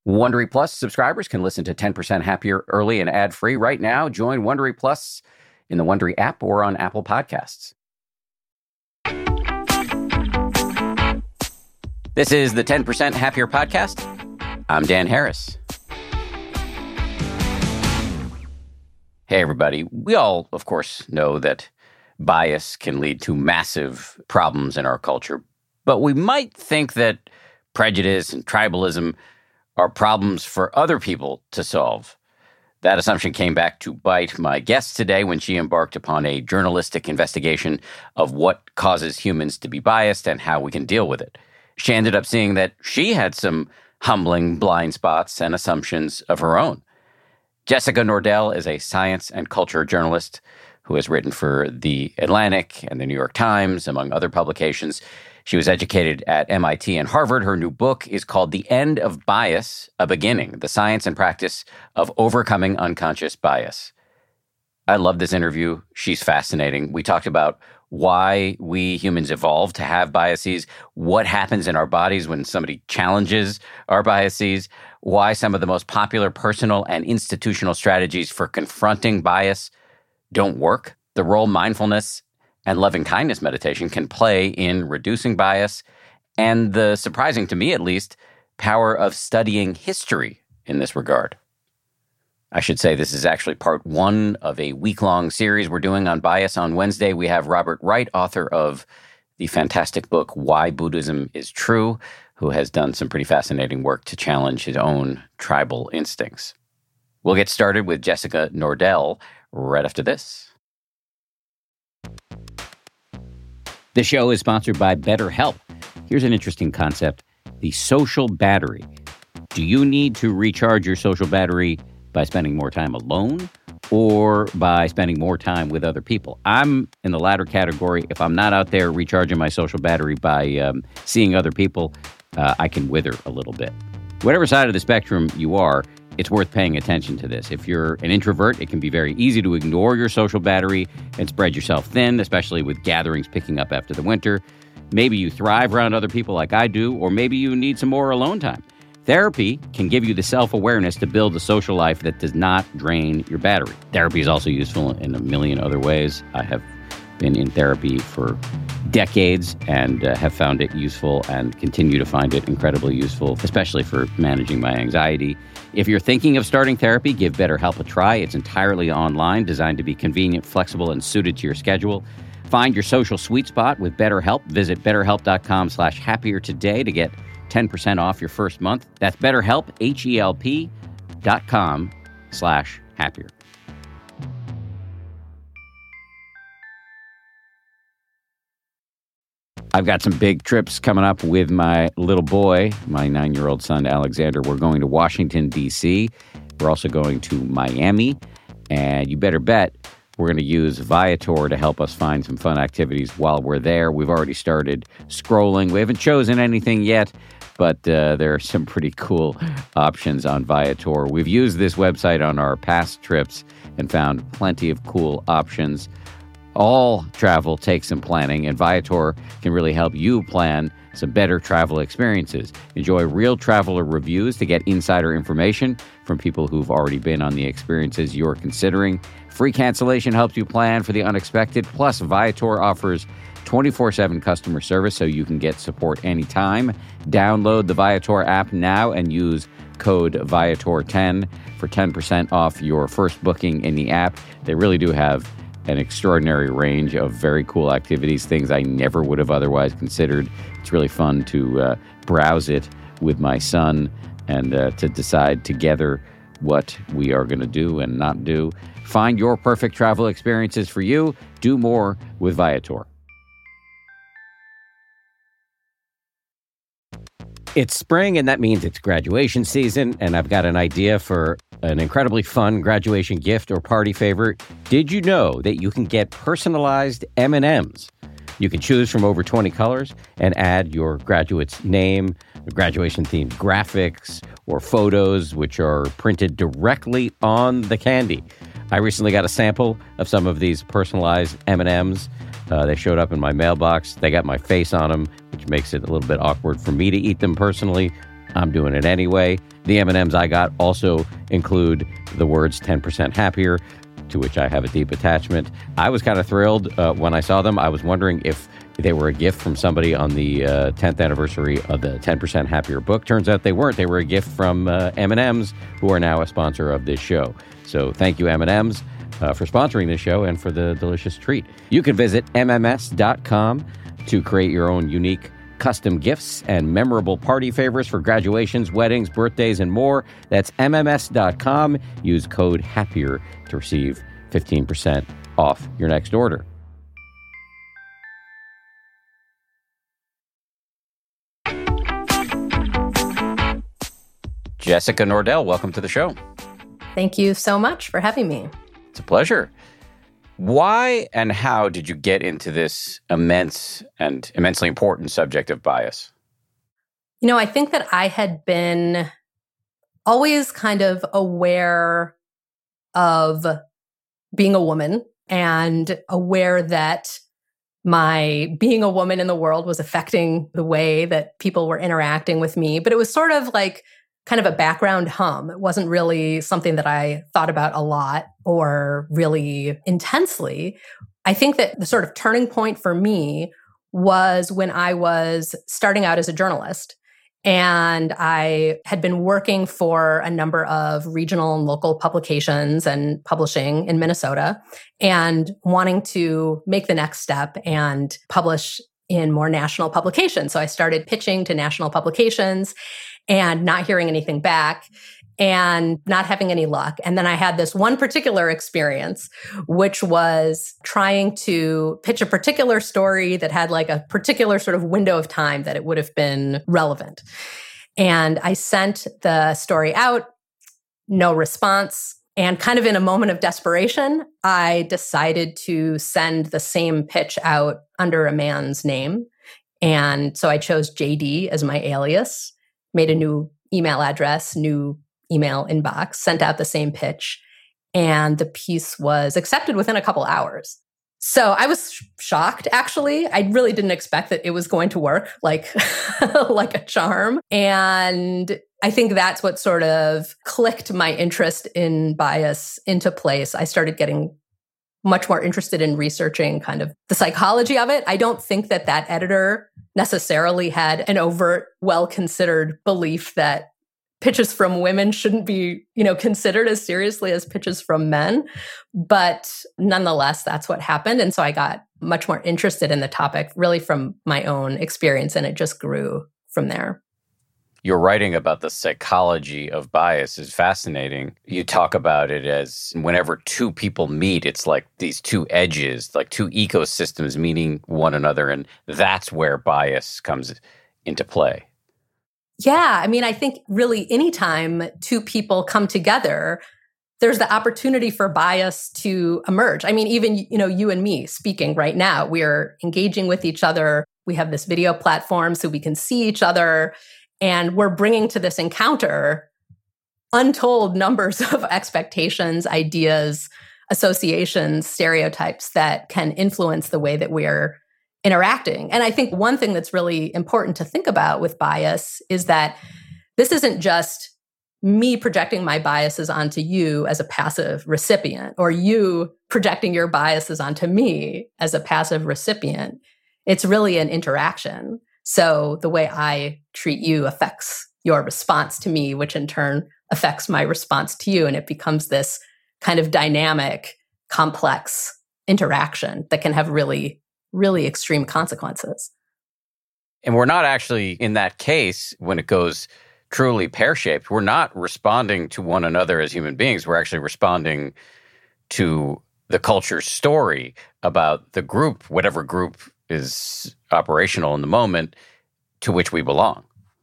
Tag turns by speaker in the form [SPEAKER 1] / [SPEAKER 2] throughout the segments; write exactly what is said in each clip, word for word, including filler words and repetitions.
[SPEAKER 1] Wondery Plus subscribers can listen to ten percent Happier early and ad-free right now. Join Wondery Plus in the Wondery app or on Apple Podcasts. This is the ten percent Happier podcast. I'm Dan Harris. Hey, everybody. We all, of course, know that bias can lead to massive problems in our culture, but we might think that prejudice and tribalism are problems for other people to solve. That assumption came back to bite my guest today when she embarked upon a journalistic investigation of what causes humans to be biased and how we can deal with it. She ended up seeing that she had some humbling blind spots and assumptions of her own. Jessica Nordell is a science and culture journalist who has written for The Atlantic and The New York Times, among other publications. She was educated at M I T and Harvard. Her new book is called The End of Bias, A Beginning, The Science and Practice of Overcoming Unconscious Bias. I love this interview. She's fascinating. We talked about why we humans evolved to have biases, what happens in our bodies when somebody challenges our biases, why some of the most popular personal and institutional strategies for confronting bias don't work, the role mindfulness and loving-kindness meditation can play in reducing bias, and the surprising, to me at least, power of studying history in this regard. I should say this is actually part one of a week-long series we're doing on bias. On Wednesday, we have Robert Wright, author of the fantastic book Why Buddhism is True, who has done some pretty fascinating work to challenge his own tribal instincts. We'll get started with Jessica Nordell right after this. The show is sponsored by BetterHelp. Here's an interesting concept, the social battery. Do you need to recharge your social battery by spending more time alone or by spending more time with other people? I'm in the latter category. If I'm not out there recharging my social battery by um, seeing other people, uh, I can wither a little bit. Whatever side of the spectrum you are, it's worth paying attention to this. If you're an introvert, it can be very easy to ignore your social battery and spread yourself thin, especially with gatherings picking up after the winter. Maybe you thrive around other people like I do, or maybe you need some more alone time. Therapy can give you the self-awareness to build a social life that does not drain your battery. Therapy is also useful in a million other ways. I have been in therapy for decades and uh, have found it useful and continue to find it incredibly useful, especially for managing my anxiety. If you're thinking of starting therapy, give BetterHelp a try. It's entirely online, designed to be convenient, flexible, and suited to your schedule. Find your social sweet spot with BetterHelp. Visit betterhelp.com slash happier today to get ten percent off your first month. That's BetterHelp, H-E-L-P dot com slash happier. I've got some big trips coming up with my little boy, my nine-year-old son, Alexander. We're going to Washington, D C We're also going to Miami. And you better bet we're going to use Viator to help us find some fun activities while we're there. We've already started scrolling. We haven't chosen anything yet, but uh, there are some pretty cool options on Viator. We've used this website on our past trips and found plenty of cool options. All travel takes some planning, and Viator can really help you plan some better travel experiences. Enjoy real traveler reviews to get insider information from people who've already been on the experiences you're considering. Free cancellation helps you plan for the unexpected. Plus, Viator offers twenty-four seven customer service so you can get support anytime. Download the Viator app now and use code Viator ten for ten percent off your first booking in the app. They really do have an extraordinary range of very cool activities, things I never would have otherwise considered. It's really fun to uh, browse it with my son and uh, to decide together what we are going to do and not do. Find your perfect travel experiences for you. Do more with Viator. It's spring, and that means it's graduation season, and I've got an idea for an incredibly fun graduation gift or party favor. Did you know that you can get personalized M and M's? You can choose from over twenty colors and add your graduate's name, graduation-themed graphics, or photos, which are printed directly on the candy. I recently got a sample of some of these personalized M and M's. Uh, they showed up in my mailbox. They got my face on them, which makes it a little bit awkward for me to eat them personally. I'm doing it anyway. The M and M's I got also include the words ten percent happier, to which I have a deep attachment. I was kind of thrilled uh, when I saw them. I was wondering if they were a gift from somebody on the uh, tenth anniversary of the ten percent Happier book. Turns out they weren't. They were a gift from uh, M and M's, who are now a sponsor of this show. So thank you, M and M's, uh, for sponsoring this show and for the delicious treat. You can visit M M S dot com to create your own unique custom gifts and memorable party favors for graduations, weddings, birthdays, and more. That's M M S dot com. Use code HAPPIER to receive fifteen percent off your next order. Jessica Nordell, welcome to the show.
[SPEAKER 2] Thank you so much for having me.
[SPEAKER 1] It's a pleasure. Why and how did you get into this immense and immensely important subject of bias?
[SPEAKER 2] You know, I think that I had been always kind of aware of being a woman and aware that my being a woman in the world was affecting the way that people were interacting with me. But it was sort of like kind of a background hum. It wasn't really something that I thought about a lot or really intensely. I think that the sort of turning point for me was when I was starting out as a journalist. And I had been working for a number of regional and local publications and publishing in Minnesota and wanting to make the next step and publish in more national publications. So I started pitching to national publications and not hearing anything back and not having any luck. And then I had this one particular experience, which was trying to pitch a particular story that had like a particular sort of window of time that it would have been relevant. And I sent the story out, no response. And kind of in a moment of desperation, I decided to send the same pitch out under a man's name. And so I chose J D as my alias, made a new email address, new email inbox, sent out the same pitch, and the piece was accepted within a couple hours. So I was sh- shocked, actually. I really didn't expect that it was going to work like, like a charm. And I think that's what sort of clicked my interest in bias into place. I started getting much more interested in researching kind of the psychology of it. I don't think that that editor necessarily had an overt, well-considered belief that pitches from women shouldn't be, you know, considered as seriously as pitches from men. But nonetheless, that's what happened. And so I got much more interested in the topic really from my own experience, and it just grew from there.
[SPEAKER 1] Your writing about the psychology of bias is fascinating. You talk about it as whenever two people meet, it's like these two edges, like two ecosystems meeting one another. And that's where bias comes into play.
[SPEAKER 2] Yeah. I mean, I think really anytime two people come together, there's the opportunity for bias to emerge. I mean, even, you know, you and me speaking right now, we're engaging with each other. We have this video platform so we can see each other. And we're bringing to this encounter untold numbers of expectations, ideas, associations, stereotypes that can influence the way that we're interacting. And I think one thing that's really important to think about with bias is that this isn't just me projecting my biases onto you as a passive recipient, or you projecting your biases onto me as a passive recipient. It's really an interaction. So the way I treat you affects your response to me, which in turn affects my response to you. And it becomes this kind of dynamic, complex interaction that can have really, really extreme consequences.
[SPEAKER 1] And we're not actually, in that case, when it goes truly pear-shaped, we're not responding to one another as human beings. We're actually responding to the culture's story about the group, whatever group is operational in the moment, to which we belong.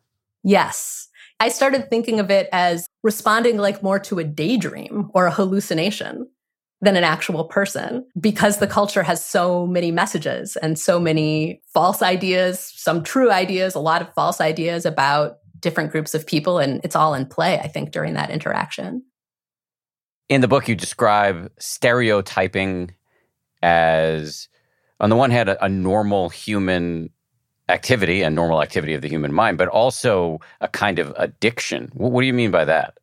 [SPEAKER 2] Yes. I started thinking of it as responding like more to a daydream or a hallucination than an actual person, because the culture has so many messages and so many false ideas, some true ideas, a lot of false ideas about different groups of people. And it's all in play, I think, during that interaction.
[SPEAKER 1] In the book, you describe stereotyping as, on the one hand, a, a normal human activity and normal activity of the human mind, but also a kind of addiction. What, what do you mean by that?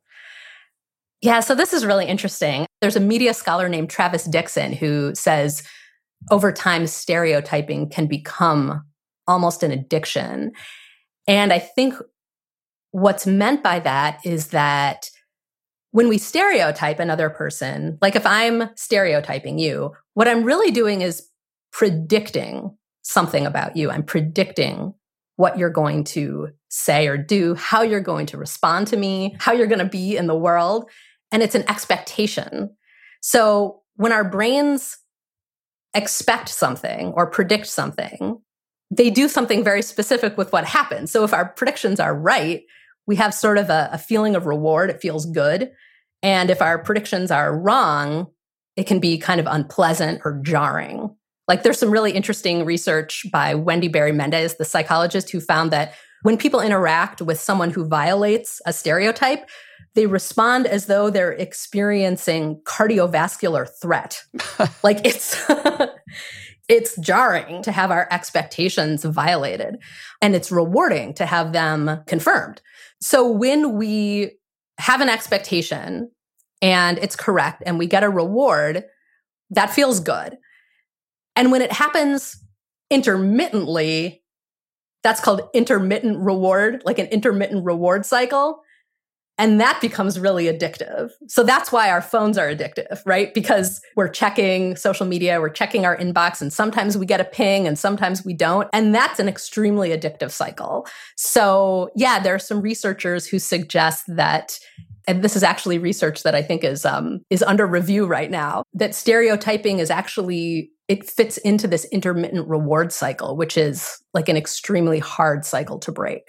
[SPEAKER 2] Yeah, so this is really interesting. There's a media scholar named Travis Dixon who says over time, stereotyping can become almost an addiction. And I think what's meant by that is that when we stereotype another person, like if I'm stereotyping you, what I'm really doing is predicting something about you. I'm predicting what you're going to say or do, how you're going to respond to me, how you're going to be in the world. And it's an expectation. So when our brains expect something or predict something, they do something very specific with what happens. So if our predictions are right, we have sort of a, a feeling of reward. It feels good. And if our predictions are wrong, it can be kind of unpleasant or jarring. Like there's some really interesting research by Wendy Berry Mendez, the psychologist, who found that when people interact with someone who violates a stereotype, they respond as though they're experiencing cardiovascular threat. Like it's it's jarring to have our expectations violated, and it's rewarding to have them confirmed. So when we have an expectation and it's correct and we get a reward, that feels good. And when it happens intermittently, that's called intermittent reward, like an intermittent reward cycle. And that becomes really addictive. So that's why our phones are addictive, right? Because we're checking social media, we're checking our inbox, and sometimes we get a ping and sometimes we don't. And that's an extremely addictive cycle. So yeah, there are some researchers who suggest that, and this is actually research that I think is um, is under review right now, that stereotyping is actually, it fits into this intermittent reward cycle, which is like an extremely hard cycle to break.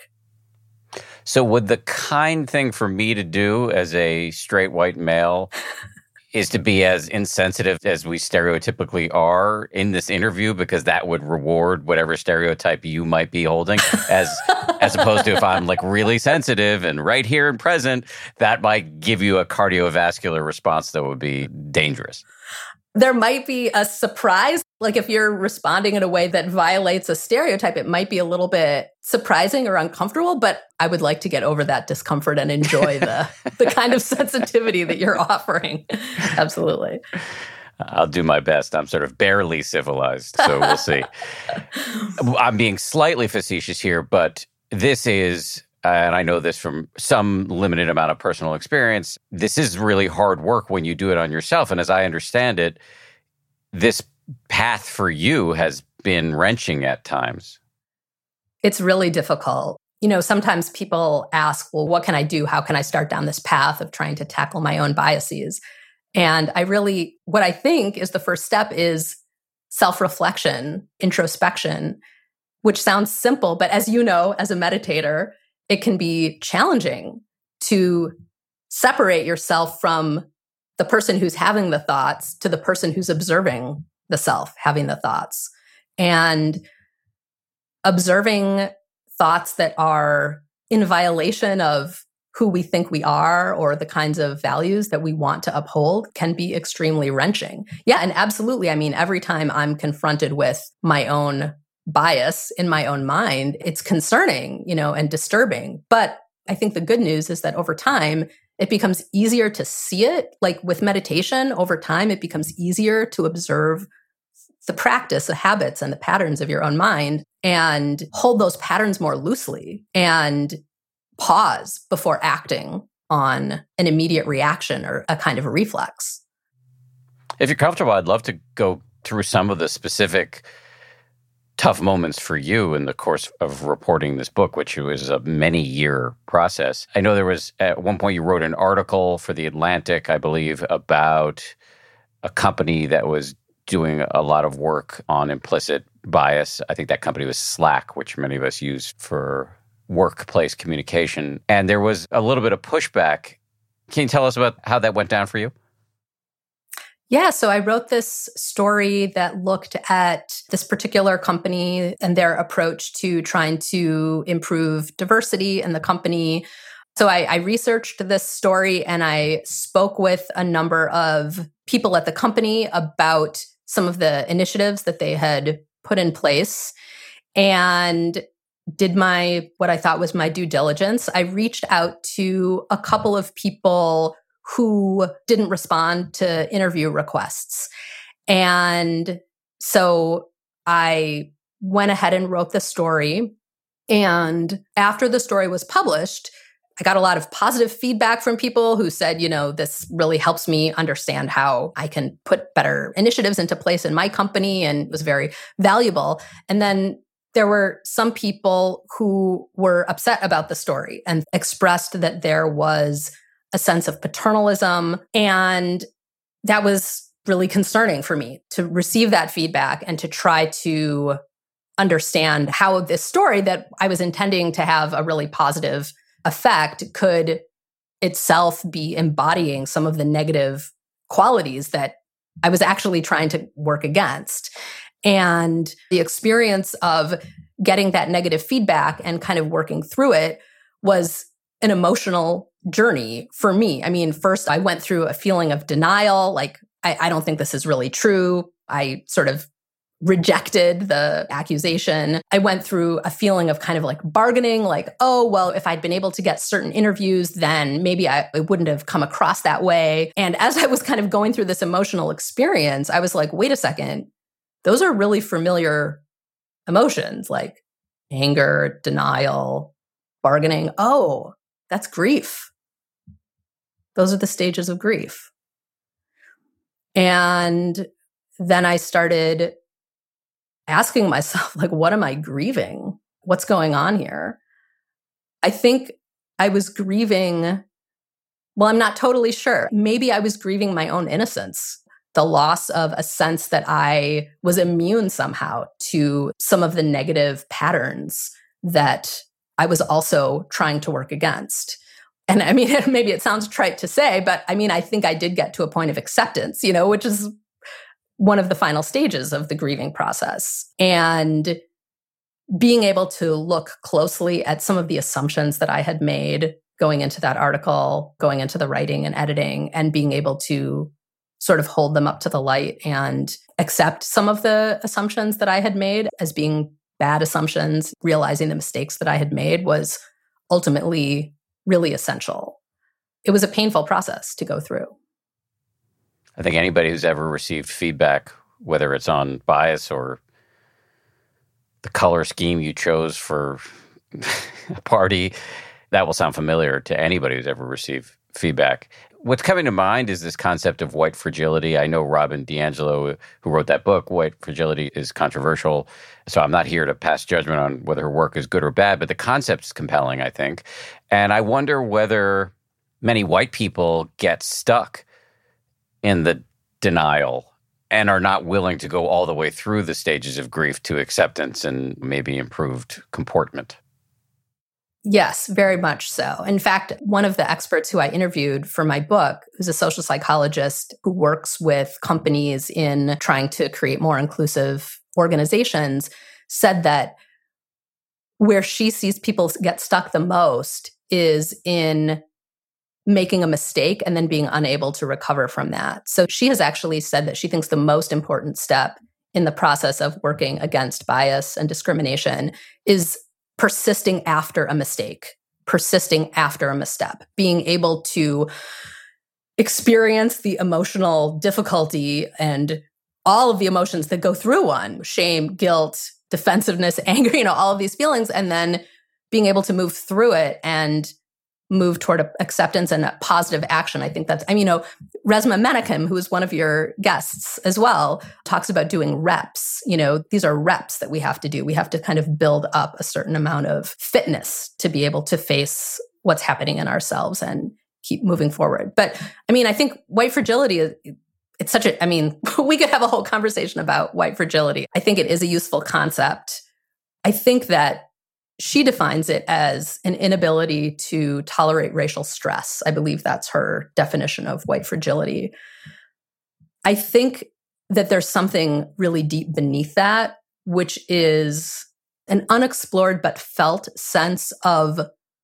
[SPEAKER 1] So would the kind thing for me to do as a straight white male is to be as insensitive as we stereotypically are in this interview, because that would reward whatever stereotype you might be holding, as as opposed to if I'm like really sensitive and right here and present, that might give you a cardiovascular response that would be dangerous.
[SPEAKER 2] There might be a surprise. Like if you're responding in a way that violates a stereotype, it might be a little bit surprising or uncomfortable, but I would like to get over that discomfort and enjoy the, the kind of sensitivity that you're offering. Absolutely.
[SPEAKER 1] I'll do my best. I'm sort of barely civilized, so we'll see. I'm being slightly facetious here, but this is, uh, and I know this from some limited amount of personal experience, this is really hard work when you do it on yourself. And as I understand it, this path for you has been wrenching at times.
[SPEAKER 2] It's really difficult. You know, sometimes people ask, well, what can I do? How can I start down this path of trying to tackle my own biases? And I really, what I think is the first step is self-reflection, introspection, which sounds simple, but as you know, as a meditator, it can be challenging to separate yourself from the person who's having the thoughts to the person who's observing the self having the thoughts, and observing thoughts that are in violation of who we think we are or the kinds of values that we want to uphold can be extremely wrenching. Yeah, and absolutely. I mean, every time I'm confronted with my own bias in my own mind, it's concerning, you know, and disturbing. But I think the good news is that over time, it becomes easier to see it. Like with meditation, over time, it becomes easier to observe the practice, the habits, and the patterns of your own mind and hold those patterns more loosely and pause before acting on an immediate reaction or a kind of a reflex.
[SPEAKER 1] If you're comfortable, I'd love to go through some of the specific tough moments for you in the course of reporting this book, which was a many-year process. I know there was, at one point, you wrote an article for The Atlantic, I believe, about a company that was doing a lot of work on implicit bias. I think that company was Slack, which many of us use for workplace communication. And there was a little bit of pushback. Can you tell us about how that went down for you?
[SPEAKER 2] Yeah, so I wrote this story that looked at this particular company and their approach to trying to improve diversity in the company. So I, I researched this story and I spoke with a number of people at the company about some of the initiatives that they had put in place. and did my, what I thought was my due diligence. I reached out to a couple of people who didn't respond to interview requests. And so I went ahead and wrote the story. And after the story was published, I got a lot of positive feedback from people who said, you know, this really helps me understand how I can put better initiatives into place in my company, and it was very valuable. And then there were some people who were upset about the story and expressed that there was a sense of paternalism. And that was really concerning for me to receive that feedback and to try to understand how this story that I was intending to have a really positive effect could itself be embodying some of the negative qualities that I was actually trying to work against. And the experience of getting that negative feedback and kind of working through it was an emotional journey for me. I mean, first I went through a feeling of denial, like, I, I don't think this is really true. I sort of rejected the accusation. I went through a feeling of kind of like bargaining, like, oh, well, if I'd been able to get certain interviews, then maybe I it wouldn't have come across that way. And as I was kind of going through this emotional experience, I was like, wait a second, those are really familiar emotions, like anger, denial, bargaining. Oh, that's grief. Those are the stages of grief. And then I started asking myself, like, what am I grieving? What's going on here? I think I was grieving, well, I'm not totally sure. Maybe I was grieving my own innocence, the loss of a sense that I was immune somehow to some of the negative patterns that I was also trying to work against. And I mean, maybe it sounds trite to say, but I mean, I think I did get to a point of acceptance, you know, which is one of the final stages of the grieving process. And being able to look closely at some of the assumptions that I had made going into that article, going into the writing and editing, and being able to sort of hold them up to the light and accept some of the assumptions that I had made as being bad assumptions, realizing the mistakes that I had made was ultimately really essential. It was a painful process to go through.
[SPEAKER 1] I think anybody who's ever received feedback, whether it's on bias or the color scheme you chose for a party, that will sound familiar to anybody who's ever received feedback. What's coming to mind is this concept of white fragility. I know Robin DiAngelo, who wrote that book, White Fragility, is controversial. So I'm not here to pass judgment on whether her work is good or bad, but the concept's compelling, I think. And I wonder whether many white people get stuck in the denial and are not willing to go all the way through the stages of grief to acceptance and maybe improved comportment.
[SPEAKER 2] Yes, very much so. In fact, one of the experts who I interviewed for my book, who's a social psychologist who works with companies in trying to create more inclusive organizations, said that where she sees people get stuck the most is in making a mistake and then being unable to recover from that. So she has actually said that she thinks the most important step in the process of working against bias and discrimination is persisting after a mistake, persisting after a misstep, being able to experience the emotional difficulty and all of the emotions that go through one, shame, guilt, defensiveness, anger, you know, all of these feelings, and then being able to move through it and move toward acceptance and positive action. I think that's, I mean, you know, Resmaa Menakem, who is one of your guests as well, talks about doing reps. You know, these are reps that we have to do. We have to kind of build up a certain amount of fitness to be able to face what's happening in ourselves and keep moving forward. But I mean, I think white fragility is, it's such a, I mean, we could have a whole conversation about white fragility. I think it is a useful concept. I think that she defines it as an inability to tolerate racial stress. I believe that's her definition of white fragility. I think that there's something really deep beneath that, which is an unexplored but felt sense of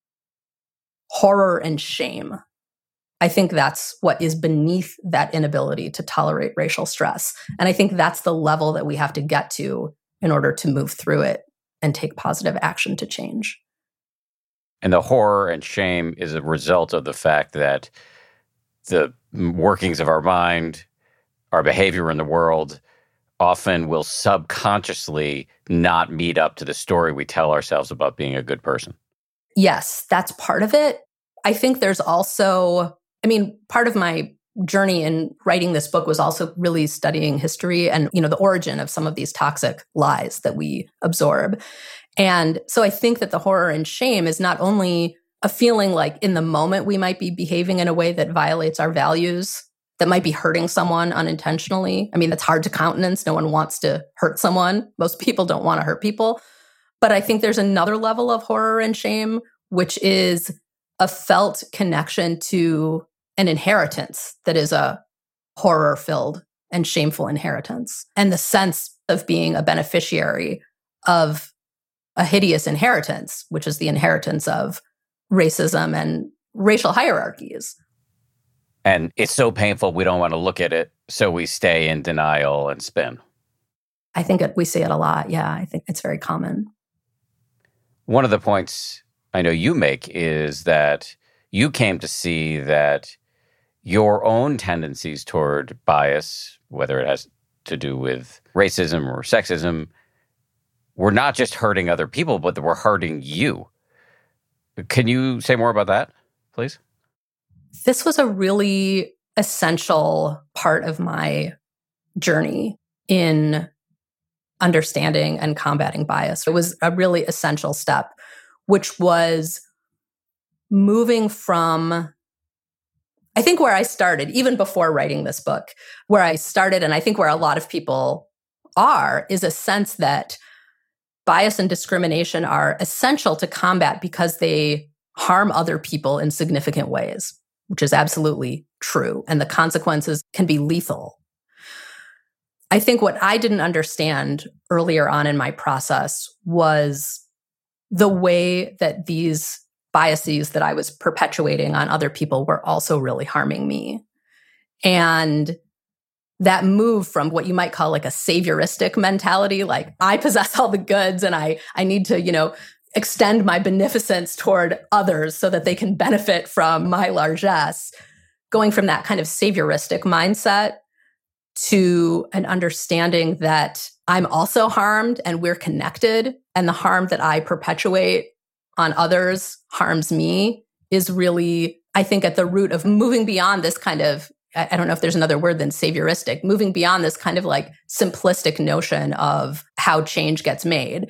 [SPEAKER 2] horror and shame. I think that's what is beneath that inability to tolerate racial stress. And I think that's the level that we have to get to in order to move through it and take positive action to change.
[SPEAKER 1] And the horror and shame is a result of the fact that the workings of our mind, our behavior in the world, often will subconsciously not meet up to the story we tell ourselves about being a good person.
[SPEAKER 2] Yes, that's part of it. I think there's also, I mean, part of my journey in writing this book was also really studying history and, you know, the origin of some of these toxic lies that we absorb. And so I think that the horror and shame is not only a feeling like in the moment we might be behaving in a way that violates our values, that might be hurting someone unintentionally. I mean, that's hard to countenance. No one wants to hurt someone. Most people don't want to hurt people. But I think there's another level of horror and shame, which is a felt connection to an inheritance that is a horror-filled and shameful inheritance. And the sense of being a beneficiary of a hideous inheritance, which is the inheritance of racism and racial hierarchies.
[SPEAKER 1] And it's so painful, we don't want to look at it, so we stay in denial and spin.
[SPEAKER 2] I think it, we see it a lot. Yeah, I think it's very common.
[SPEAKER 1] One of the points I know you make is that you came to see that your own tendencies toward bias, whether it has to do with racism or sexism, were not just hurting other people, but they were hurting you. Can you say more about that, please?
[SPEAKER 2] This was a really essential part of my journey in understanding and combating bias. It was a really essential step, which was moving from, I think where I started, even before writing this book, where I started, and I think where a lot of people are, is a sense that bias and discrimination are essential to combat because they harm other people in significant ways, which is absolutely true. And the consequences can be lethal. I think what I didn't understand earlier on in my process was the way that these biases that I was perpetuating on other people were also really harming me. And that move from what you might call like a savioristic mentality, like I possess all the goods and I, I need to, you know, extend my beneficence toward others so that they can benefit from my largesse, going from that kind of savioristic mindset to an understanding that I'm also harmed and we're connected, and the harm that I perpetuate on others harms me, is really, I think, at the root of moving beyond this kind of, I don't know if there's another word than savioristic, moving beyond this kind of like simplistic notion of how change gets made.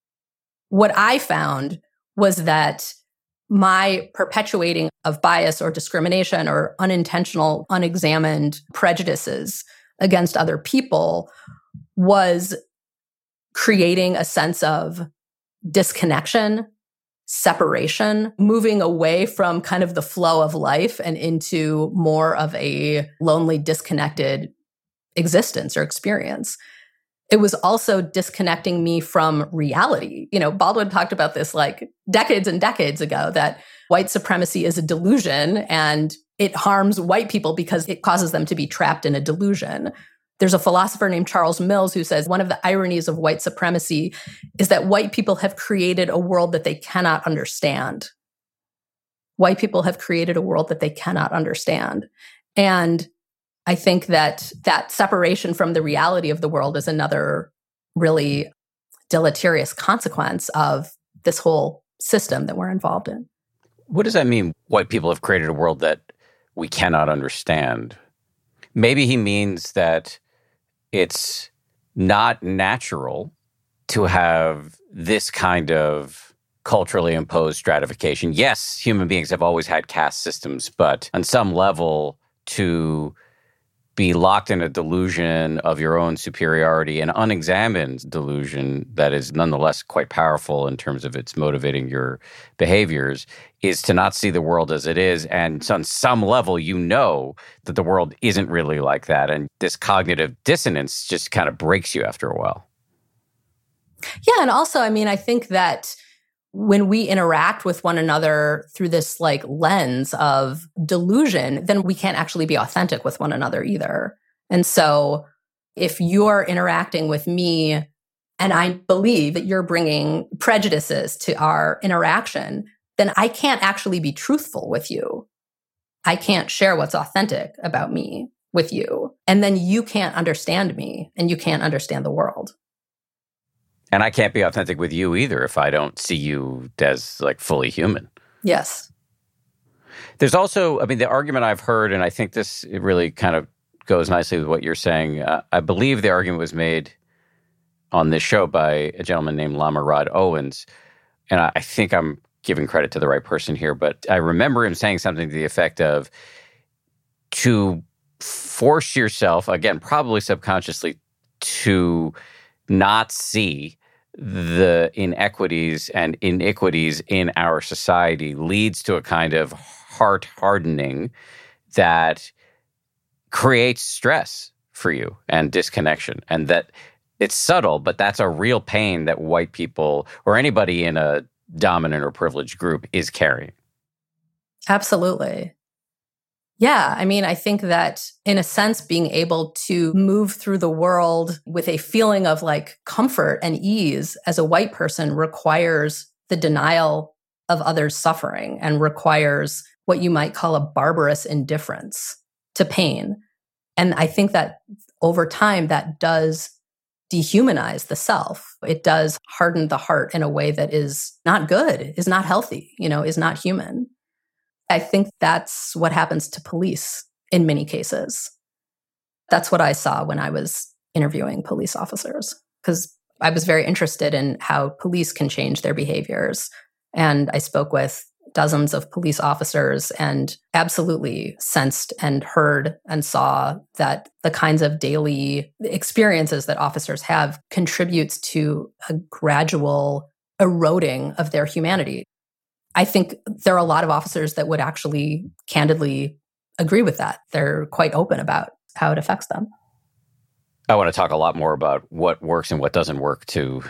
[SPEAKER 2] What I found was that my perpetuating of bias or discrimination or unintentional, unexamined prejudices against other people was creating a sense of disconnection, separation, moving away from kind of the flow of life and into more of a lonely, disconnected existence or experience. It was also disconnecting me from reality. You know, Baldwin talked about this like decades and decades ago, that white supremacy is a delusion and it harms white people because it causes them to be trapped in a delusion. There's a philosopher named Charles Mills who says one of the ironies of white supremacy is that white people have created a world that they cannot understand. White people have created a world that they cannot understand. And I think that that separation from the reality of the world is another really deleterious consequence of this whole system that we're involved in.
[SPEAKER 1] What does that mean? White people have created a world that we cannot understand. Maybe he means that it's not natural to have this kind of culturally imposed stratification. Yes, human beings have always had caste systems, but on some level, to be locked in a delusion of your own superiority, an unexamined delusion that is nonetheless quite powerful in terms of its motivating your behaviors, is to not see the world as it is. And on some level, you know that the world isn't really like that. And this cognitive dissonance just kind of breaks you after a while.
[SPEAKER 2] Yeah. And also, I mean, I think that when we interact with one another through this like lens of delusion, then we can't actually be authentic with one another either. And so if you're interacting with me and I believe that you're bringing prejudices to our interaction, then I can't actually be truthful with you. I can't share what's authentic about me with you. And then you can't understand me and you can't understand the world.
[SPEAKER 1] And I can't be authentic with you either if I don't see you as like fully human.
[SPEAKER 2] Yes.
[SPEAKER 1] There's also, I mean, the argument I've heard, and I think this it really kind of goes nicely with what you're saying. Uh, I believe the argument was made on this show by a gentleman named Lama Rod Owens. And I, I think I'm giving credit to the right person here, but I remember him saying something to the effect of to force yourself, again, probably subconsciously, to not see the inequities and iniquities in our society leads to a kind of heart hardening that creates stress for you and disconnection. And that it's subtle, but that's a real pain that white people or anybody in a dominant or privileged group is carrying.
[SPEAKER 2] Absolutely. Yeah, I mean, I think that in a sense, being able to move through the world with a feeling of like comfort and ease as a white person requires the denial of others' suffering and requires what you might call a barbarous indifference to pain. And I think that over time, that does dehumanize the self. It does harden the heart in a way that is not good, is not healthy, you know, is not human. I think that's what happens to police in many cases. That's what I saw when I was interviewing police officers, because I was very interested in how police can change their behaviors. And I spoke with dozens of police officers and absolutely sensed and heard and saw that the kinds of daily experiences that officers have contributes to a gradual eroding of their humanity. I think there are a lot of officers that would actually candidly agree with that. They're quite open about how it affects them.
[SPEAKER 1] I want to talk a lot more about what works and what doesn't work to,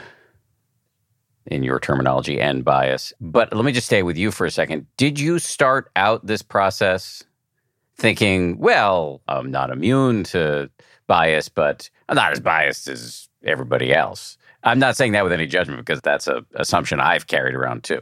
[SPEAKER 1] in your terminology, end bias. But let me just stay with you for a second. Did you start out this process thinking, well, I'm not immune to bias, but I'm not as biased as everybody else? I'm not saying that with any judgment because that's an assumption I've carried around too.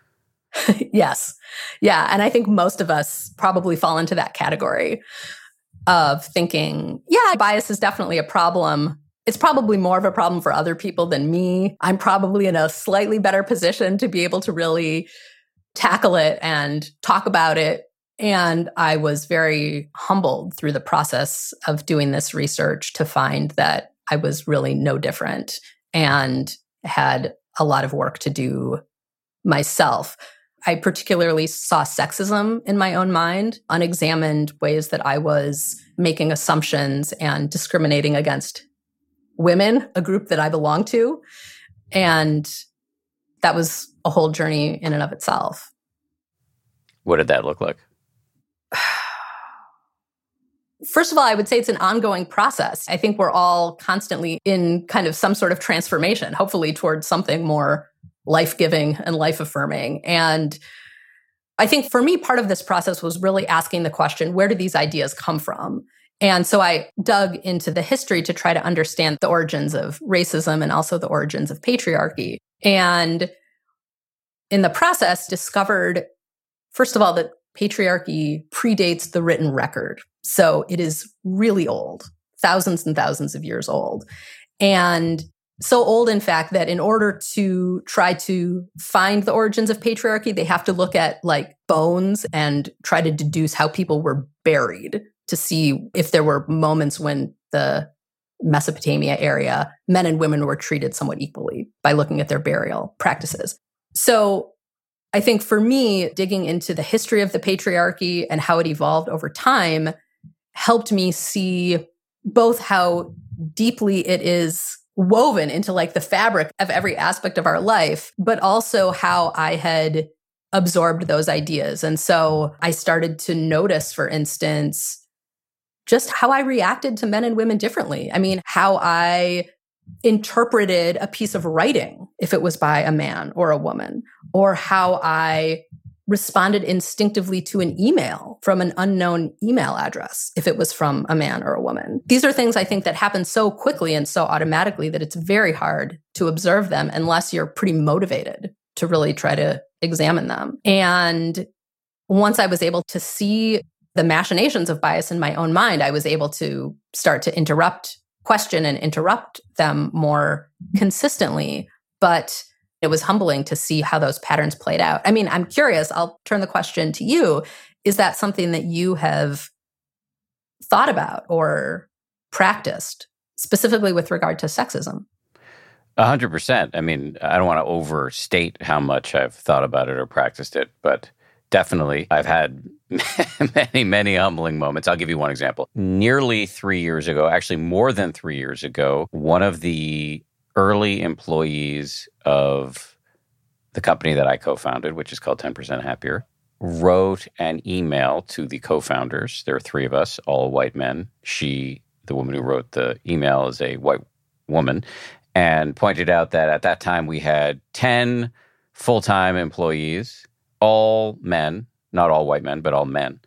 [SPEAKER 2] Yes. Yeah. And I think most of us probably fall into that category of thinking, yeah, bias is definitely a problem. It's probably more of a problem for other people than me. I'm probably in a slightly better position to be able to really tackle it and talk about it. And I was very humbled through the process of doing this research to find that I was really no different and had a lot of work to do myself. I particularly saw sexism in my own mind, unexamined ways that I was making assumptions and discriminating against women, a group that I belong to. And that was a whole journey in and of itself.
[SPEAKER 1] What did that look like?
[SPEAKER 2] First of all, I would say it's an ongoing process. I think we're all constantly in kind of some sort of transformation, hopefully towards something more life-giving and life-affirming. And I think for me, part of this process was really asking the question, where do these ideas come from? And so I dug into the history to try to understand the origins of racism and also the origins of patriarchy. And in the process, discovered, first of all, that patriarchy predates the written record. So it is really old, thousands and thousands of years old. And so old, in fact, that in order to try to find the origins of patriarchy, they have to look at like bones and try to deduce how people were buried to see if there were moments when the Mesopotamia area, men and women were treated somewhat equally by looking at their burial practices. So I think for me, digging into the history of the patriarchy and how it evolved over time helped me see both how deeply it is woven into like the fabric of every aspect of our life, but also how I had absorbed those ideas. And so I started to notice, for instance, just how I reacted to men and women differently. I mean, how I interpreted a piece of writing, if it was by a man or a woman, or how I responded instinctively to an email from an unknown email address if it was from a man or a woman. These are things I think that happen so quickly and so automatically that it's very hard to observe them unless you're pretty motivated to really try to examine them. And once I was able to see the machinations of bias in my own mind, I was able to start to interrupt, question and interrupt them more consistently. But it was humbling to see how those patterns played out. I mean, I'm curious, I'll turn the question to you. Is that something that you have thought about or practiced, specifically with regard to sexism?
[SPEAKER 1] A hundred percent. I mean, I don't want to overstate how much I've thought about it or practiced it, but definitely I've had many, many humbling moments. I'll give you one example. Nearly three years ago, actually more than three years ago, one of the early employees of the company that I co-founded, which is called ten percent Happier, wrote an email to the co-founders. There are three of us, all white men. She, the woman who wrote the email, is a white woman, and pointed out that at that time we had ten full-time employees, all men, not all white men, but all men.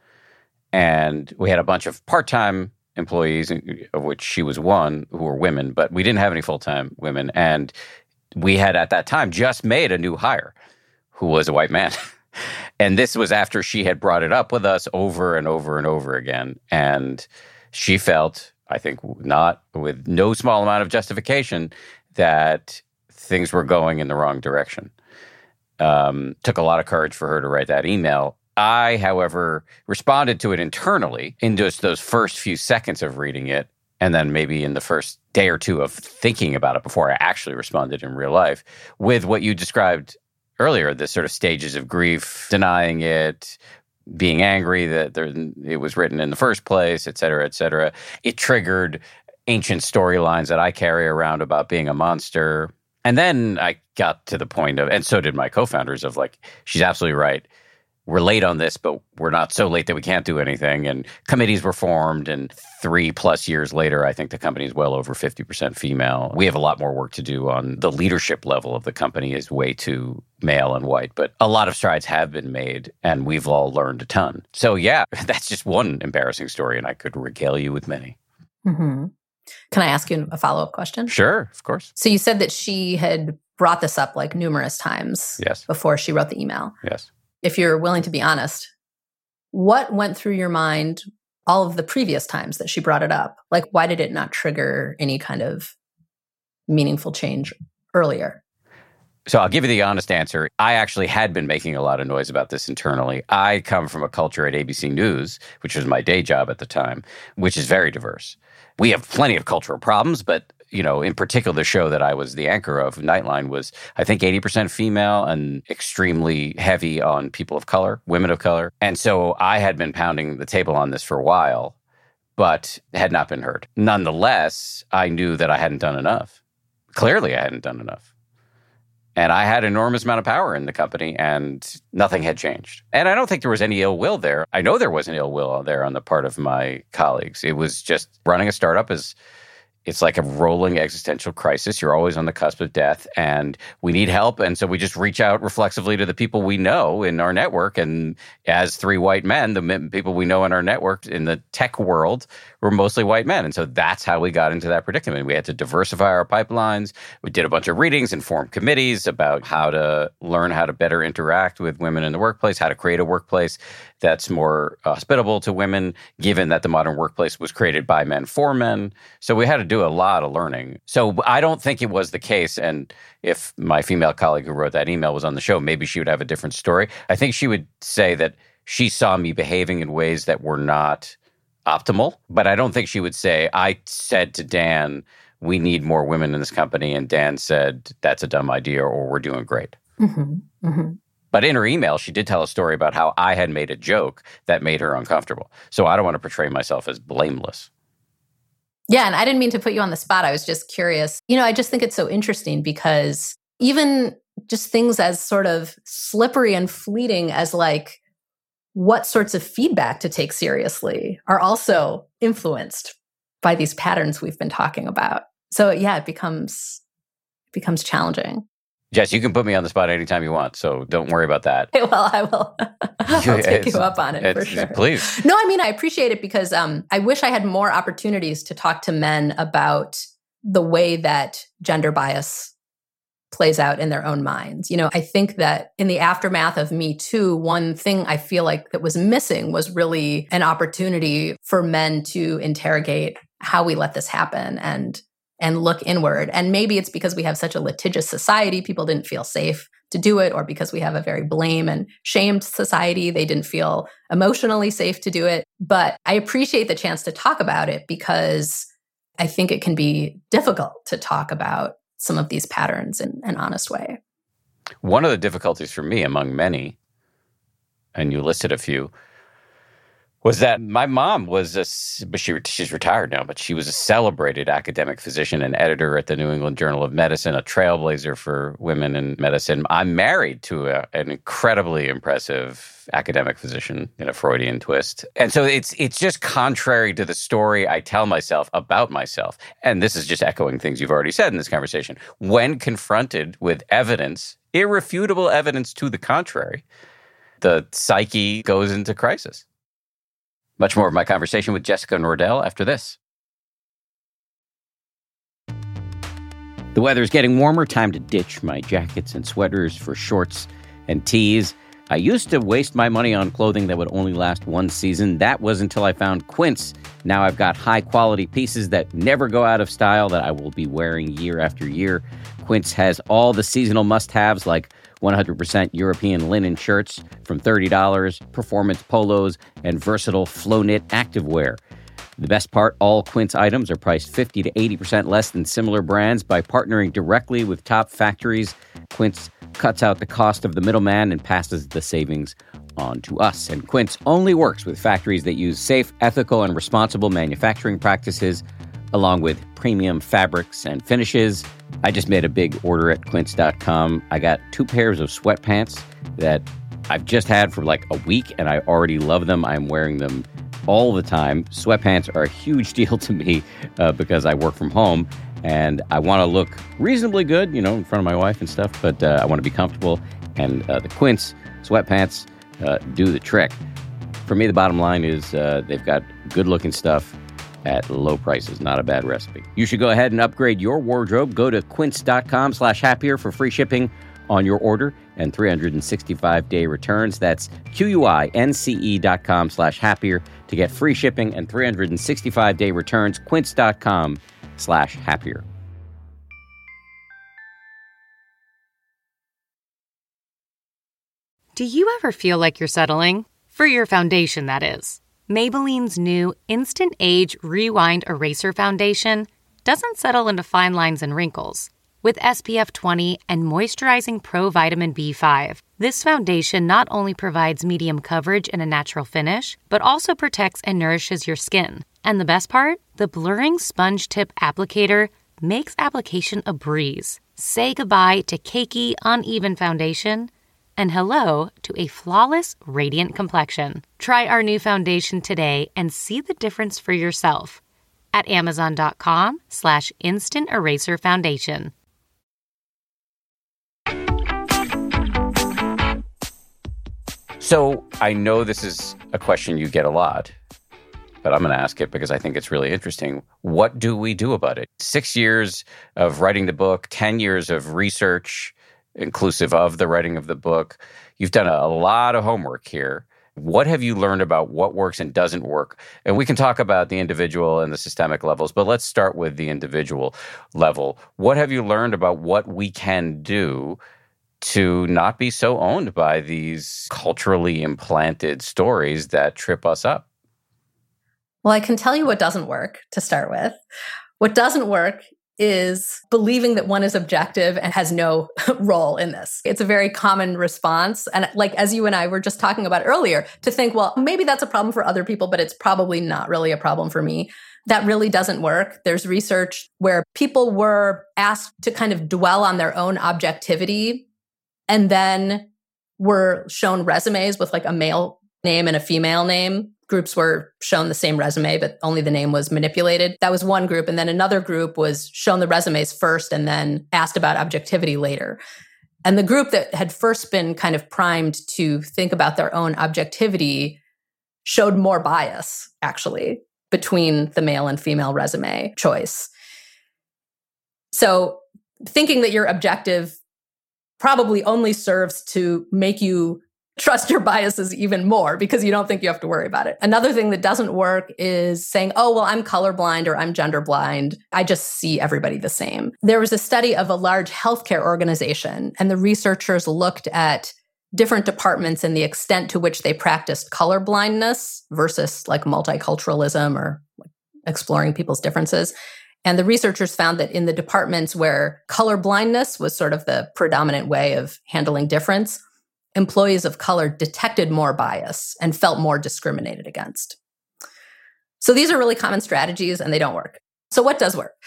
[SPEAKER 1] And we had a bunch of part-time employees, of which she was one, who were women, but we didn't have any full-time women. And we had at that time just made a new hire who was a white man. And this was after she had brought it up with us over and over and over again. And she felt, I think not with no small amount of justification, that things were going in the wrong direction. Um, took a lot of courage for her to write that email. I, however, responded to it internally in just those first few seconds of reading it, and then maybe in the first day or two of thinking about it before I actually responded in real life, with what you described earlier, the sort of stages of grief, denying it, being angry that there, it was written in the first place, et cetera, et cetera. It triggered ancient storylines that I carry around about being a monster. And then I got to the point of, and so did my co-founders, of like, she's absolutely right. We're late on this, but we're not so late that we can't do anything. And committees were formed, and three plus years later, I think the company is well over fifty percent female. We have a lot more work to do on the leadership level of the company is way too male and white, but a lot of strides have been made, and we've all learned a ton. So yeah, that's just one embarrassing story, and I could regale you with many.
[SPEAKER 2] Mm-hmm. Can I ask you a follow-up question?
[SPEAKER 1] Sure, of course.
[SPEAKER 2] So you said that she had brought this up like numerous times
[SPEAKER 1] yes.
[SPEAKER 2] before she wrote the email.
[SPEAKER 1] Yes.
[SPEAKER 2] If you're willing to be honest, what went through your mind all of the previous times that she brought it up? Like, why did it not trigger any kind of meaningful change earlier?
[SPEAKER 1] So I'll give you the honest answer. I actually had been making a lot of noise about this internally. I come from a culture at A B C News, which was my day job at the time, which is very diverse. We have plenty of cultural problems, but you know, in particular, the show that I was the anchor of, Nightline, was, I think, eighty percent female and extremely heavy on people of color, women of color. And so I had been pounding the table on this for a while, but had not been heard. Nonetheless, I knew that I hadn't done enough. Clearly, I hadn't done enough. And I had an enormous amount of power in the company, and nothing had changed. And I don't think there was any ill will there. I know there was an ill will there on the part of my colleagues. It was just running a startup is... It's like a rolling existential crisis. You're always on the cusp of death, and we need help. And so we just reach out reflexively to the people we know in our network. And as three white men, the people we know in our network in the tech world were mostly white men. And so that's how we got into that predicament. We had to diversify our pipelines. We did a bunch of readings and formed committees about how to learn how to better interact with women in the workplace, how to create a workplace that's more hospitable to women, given that the modern workplace was created by men for men. So we had to do a lot of learning. So I don't think it was the case. And if my female colleague who wrote that email was on the show, maybe she would have a different story. I think she would say that she saw me behaving in ways that were not optimal. But I don't think she would say, I said to Dan, we need more women in this company. And Dan said, that's a dumb idea, or we're doing great.
[SPEAKER 2] Mm-hmm. Mm-hmm.
[SPEAKER 1] But in her email, she did tell a story about how I had made a joke that made her uncomfortable. So I don't want to portray myself as blameless.
[SPEAKER 2] Yeah, and I didn't mean to put you on the spot. I was just curious. You know, I just think it's so interesting because even just things as sort of slippery and fleeting as like what sorts of feedback to take seriously are also influenced by these patterns we've been talking about. So yeah, it becomes it becomes challenging.
[SPEAKER 1] Jess, you can put me on the spot anytime you want, so don't worry about that.
[SPEAKER 2] Well, I will. I'll take you up on it for sure.
[SPEAKER 1] Please.
[SPEAKER 2] No, I mean, I appreciate it because um, I wish I had more opportunities to talk to men about the way that gender bias plays out in their own minds. You know, I think that in the aftermath of Me Too, one thing I feel like that was missing was really an opportunity for men to interrogate how we let this happen and and look inward. And maybe it's because we have such a litigious society, people didn't feel safe to do it, or because we have a very blame and shamed society, they didn't feel emotionally safe to do it. But I appreciate the chance to talk about it because I think it can be difficult to talk about some of these patterns in an honest way.
[SPEAKER 1] One of the difficulties for me, among many, and you listed a few, was that my mom was a, but she, she's retired now, but she was a celebrated academic physician and editor at the New England Journal of Medicine, a trailblazer for women in medicine. I'm married to a, an incredibly impressive academic physician in a Freudian twist. And so it's it's just contrary to the story I tell myself about myself. And this is just echoing things you've already said in this conversation. When confronted with evidence, irrefutable evidence to the contrary, the psyche goes into crisis. Much more of my conversation with Jessica Nordell after this. The weather's getting warmer. Time to ditch my jackets and sweaters for shorts and tees. I used to waste my money on clothing that would only last one season. That was until I found Quince. Now I've got high-quality pieces that never go out of style that I will be wearing year after year. Quince has all the seasonal must-haves like one hundred percent European linen shirts from thirty dollars, performance polos, and versatile flow-knit activewear. The best part, all Quince items are priced fifty to eighty percent less than similar brands. By partnering directly with top factories, Quince cuts out the cost of the middleman and passes the savings on to us. And Quince only works with factories that use safe, ethical, and responsible manufacturing practices, along with premium fabrics and finishes. I just made a big order at quince dot com. I got two pairs of sweatpants that I've just had for like a week, and I already love them. I'm wearing them all the time. Sweatpants are a huge deal to me uh, because I work from home, and I want to look reasonably good, you know, in front of my wife and stuff, but uh, I want to be comfortable, and uh, the Quince sweatpants uh, do the trick. For me, the bottom line is uh, they've got good-looking stuff at low prices. Not a bad recipe. You should go ahead and upgrade your wardrobe. Go to quince.com slash happier for free shipping on your order and three hundred sixty-five day returns. That's Q-U-I-N-C-E dot com slash happier to get free shipping and three hundred sixty-five day returns. Quince.com slash happier.
[SPEAKER 3] Do you ever feel like you're settling? For your foundation, that is. Maybelline's new Instant Age Rewind Eraser Foundation doesn't settle into fine lines and wrinkles. With S P F twenty and moisturizing Pro Vitamin B five, this foundation not only provides medium coverage and a natural finish, but also protects and nourishes your skin. And the best part? The blurring sponge tip applicator makes application a breeze. Say goodbye to cakey, uneven foundation and hello to a flawless, radiant complexion. Try our new foundation today and see the difference for yourself at amazon.com slash instant eraser foundation.
[SPEAKER 1] So I know this is a question you get a lot, but I'm going to ask it because I think it's really interesting. What do we do about it? Six years of writing the book, ten years of research, inclusive of the writing of the book. You've done a, a lot of homework here. What have you learned about what works and doesn't work? And we can talk about the individual and the systemic levels, but let's start with the individual level. What have you learned about what we can do to not be so owned by these culturally implanted stories that trip us up?
[SPEAKER 2] Well, I can tell you what doesn't work to start with. What doesn't work is believing that one is objective and has no role in this. It's a very common response. And like, as you and I were just talking about earlier, to think, well, maybe that's a problem for other people, but it's probably not really a problem for me. That really doesn't work. There's research where people were asked to kind of dwell on their own objectivity and then were shown resumes with like a male name and a female name. Groups were shown the same resume, but only the name was manipulated. That was one group. And then another group was shown the resumes first and then asked about objectivity later. And the group that had first been kind of primed to think about their own objectivity showed more bias, actually, between the male and female resume choice. So thinking that you're objective probably only serves to make you trust your biases even more because you don't think you have to worry about it. Another thing that doesn't work is saying, oh, well, I'm colorblind or I'm gender blind. I just see everybody the same. There was a study of a large healthcare organization, and the researchers looked at different departments and the extent to which they practiced colorblindness versus like multiculturalism or exploring people's differences. And the researchers found that in the departments where colorblindness was sort of the predominant way of handling difference, employees of color detected more bias and felt more discriminated against. So these are really common strategies and they don't work. So what does work?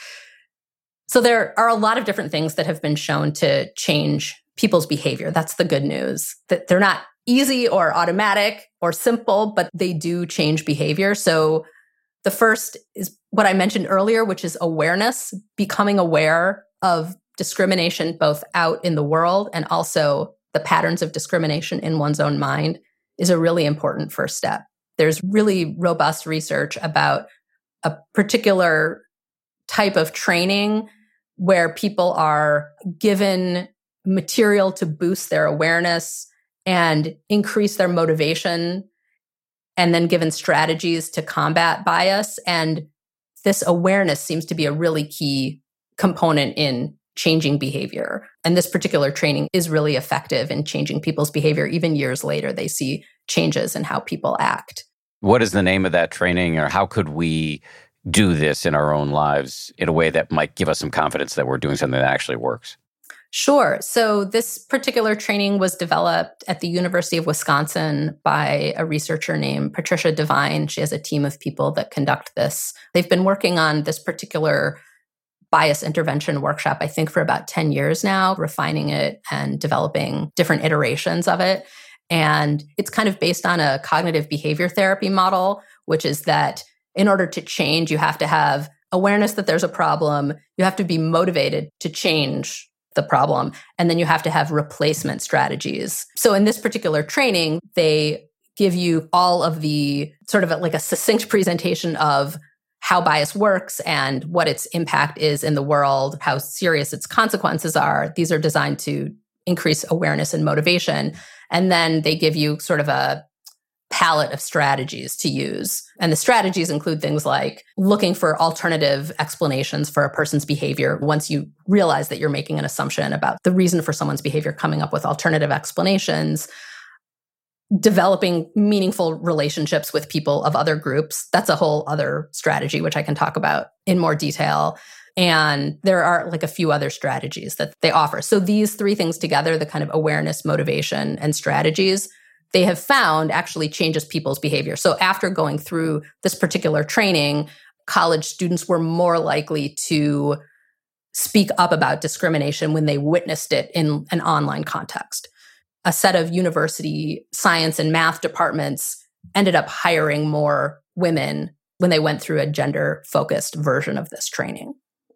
[SPEAKER 2] So there are a lot of different things that have been shown to change people's behavior. That's the good news. That they're not easy or automatic or simple, but they do change behavior. So the first is what I mentioned earlier, which is awareness, becoming aware of discrimination both out in the world and also the patterns of discrimination in one's own mind is a really important first step. There's really robust research about a particular type of training where people are given material to boost their awareness and increase their motivation, and then given strategies to combat bias. And this awareness seems to be a really key component in changing behavior. And this particular training is really effective in changing people's behavior. Even years later, they see changes in how people act.
[SPEAKER 1] What is the name of that training, or how could we do this in our own lives in a way that might give us some confidence that we're doing something that actually works?
[SPEAKER 2] Sure. So this particular training was developed at the University of Wisconsin by a researcher named Patricia Devine. She has a team of people that conduct this. They've been working on this particular bias intervention workshop, I think, for about ten years now, refining it and developing different iterations of it. And it's kind of based on a cognitive behavior therapy model, which is that in order to change, you have to have awareness that there's a problem. You have to be motivated to change the problem. And then you have to have replacement strategies. So in this particular training, they give you all of the sort of like a succinct presentation of how bias works and what its impact is in the world, how serious its consequences are. These are designed to increase awareness and motivation. And then they give you sort of a palette of strategies to use. And the strategies include things like looking for alternative explanations for a person's behavior. Once you realize that you're making an assumption about the reason for someone's behavior, coming up with alternative explanations, developing meaningful relationships with people of other groups. That's a whole other strategy, which I can talk about in more detail. And there are like a few other strategies that they offer. So these three things together, the kind of awareness, motivation, and strategies, they have found actually changes people's behavior. So after going through this particular training, college students were more likely to speak up about discrimination when they witnessed it in an online context. A set of university science and math departments ended up hiring more women when they went through a gender-focused version of this training.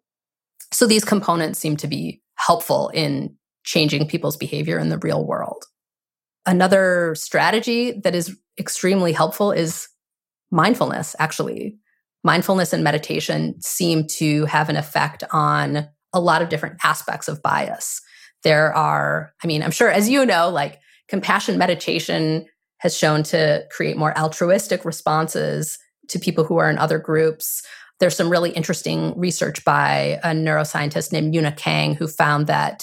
[SPEAKER 2] So these components seem to be helpful in changing people's behavior in the real world. Another strategy that is extremely helpful is mindfulness, actually. Mindfulness and meditation seem to have an effect on a lot of different aspects of bias. There are, I mean, I'm sure, as you know, like compassion meditation has shown to create more altruistic responses to people who are in other groups. There's some really interesting research by a neuroscientist named Yuna Kang, who found that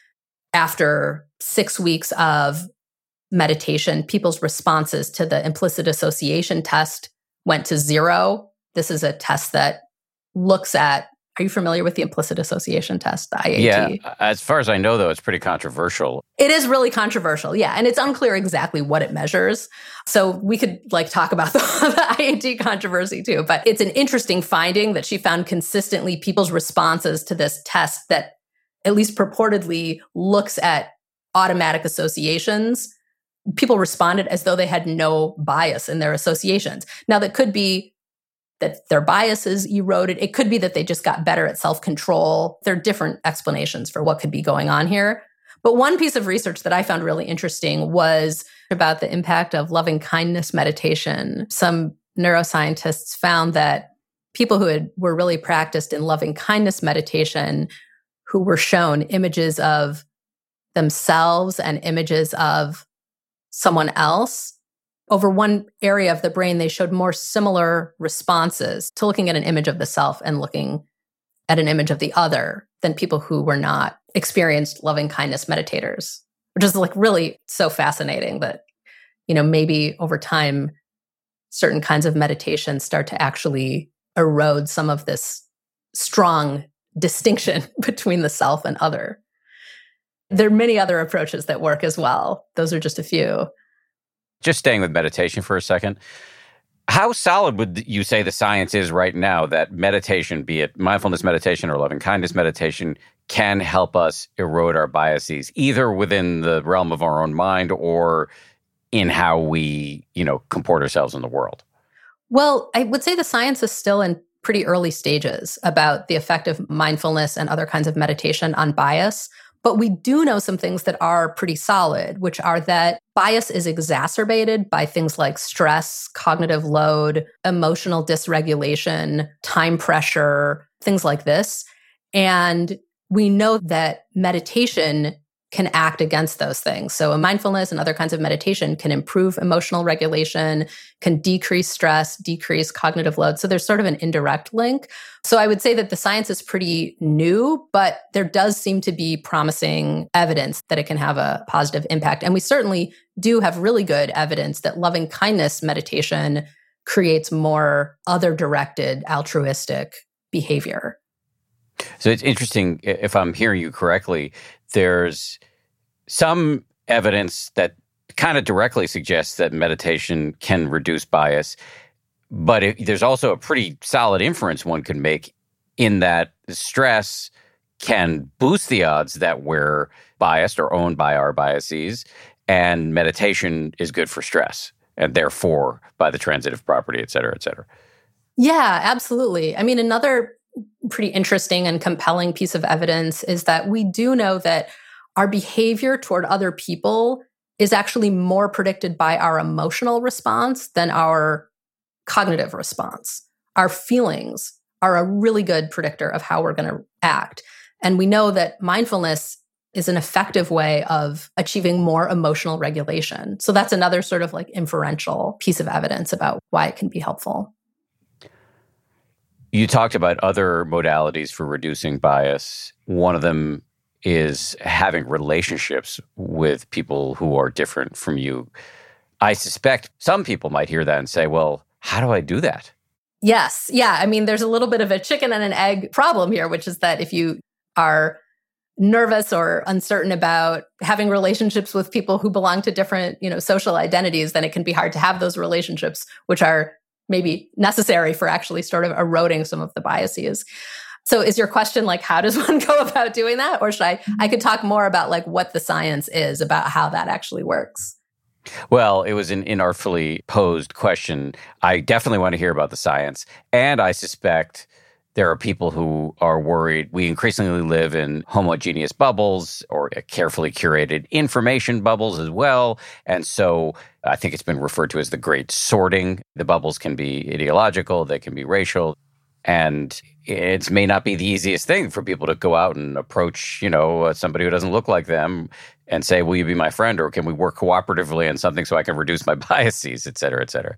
[SPEAKER 2] after six weeks of meditation, people's responses to the implicit association test went to zero. This is a test that looks at, are you familiar with the implicit association test, the I A T?
[SPEAKER 1] Yeah, as far as I know, though, it's pretty controversial.
[SPEAKER 2] It is really controversial, yeah. And it's unclear exactly what it measures. So we could like talk about the, the I A T controversy too. But it's an interesting finding that she found consistently people's responses to this test that at least purportedly looks at automatic associations. People responded as though they had no bias in their associations. Now, that could be that their biases eroded. It could be that they just got better at self-control. There are different explanations for what could be going on here. But one piece of research that I found really interesting was about the impact of loving kindness meditation. Some neuroscientists found that people who had, were really practiced in loving kindness meditation, who were shown images of themselves and images of someone else, over one area of the brain, they showed more similar responses to looking at an image of the self and looking at an image of the other than people who were not experienced loving kindness meditators, which is like really so fascinating that, you know, maybe over time, certain kinds of meditation start to actually erode some of this strong distinction between the self and other. There are many other approaches that work as well. Those are just a few.
[SPEAKER 1] Just staying with meditation for a second, how solid would you say the science is right now that meditation, be it mindfulness meditation or loving kindness meditation, can help us erode our biases, either within the realm of our own mind or in how we, you know, comport ourselves in the world?
[SPEAKER 2] Well, I would say the science is still in pretty early stages about the effect of mindfulness and other kinds of meditation on bias. But we do know some things that are pretty solid, which are that bias is exacerbated by things like stress, cognitive load, emotional dysregulation, time pressure, things like this. And we know that meditation can act against those things. So a mindfulness and other kinds of meditation can improve emotional regulation, can decrease stress, decrease cognitive load. So there's sort of an indirect link. So I would say that the science is pretty new, but there does seem to be promising evidence that it can have a positive impact. And we certainly do have really good evidence that loving kindness meditation creates more other-directed, altruistic behavior.
[SPEAKER 1] So it's interesting, if I'm hearing you correctly, there's some evidence that kind of directly suggests that meditation can reduce bias, but it, there's also a pretty solid inference one could make in that stress can boost the odds that we're biased or owned by our biases, and meditation is good for stress, and therefore by the transitive property, et cetera, et cetera.
[SPEAKER 2] Yeah, absolutely. I mean, another pretty interesting and compelling piece of evidence is that we do know that our behavior toward other people is actually more predicted by our emotional response than our cognitive response. Our feelings are a really good predictor of how we're going to act. And we know that mindfulness is an effective way of achieving more emotional regulation. So that's another sort of like inferential piece of evidence about why it can be helpful.
[SPEAKER 1] You talked about other modalities for reducing bias. One of them is having relationships with people who are different from you. I suspect some people might hear that and say, well, how do I do that?
[SPEAKER 2] Yes. Yeah. I mean, there's a little bit of a chicken and an egg problem here, which is that if you are nervous or uncertain about having relationships with people who belong to different, you know, social identities, then it can be hard to have those relationships, which are maybe necessary for actually sort of eroding some of the biases. So is your question like, how does one go about doing that? Or should I, I could talk more about like what the science is about how that actually works.
[SPEAKER 1] Well, it was an inartfully posed question. I definitely want to hear about the science. And I suspect there are people who are worried. We increasingly live in homogeneous bubbles or carefully curated information bubbles as well. And so I think it's been referred to as the great sorting. The bubbles can be ideological, they can be racial. And it may not be the easiest thing for people to go out and approach, you know, somebody who doesn't look like them and say, will you be my friend? Or can we work cooperatively on something so I can reduce my biases, et cetera, et cetera.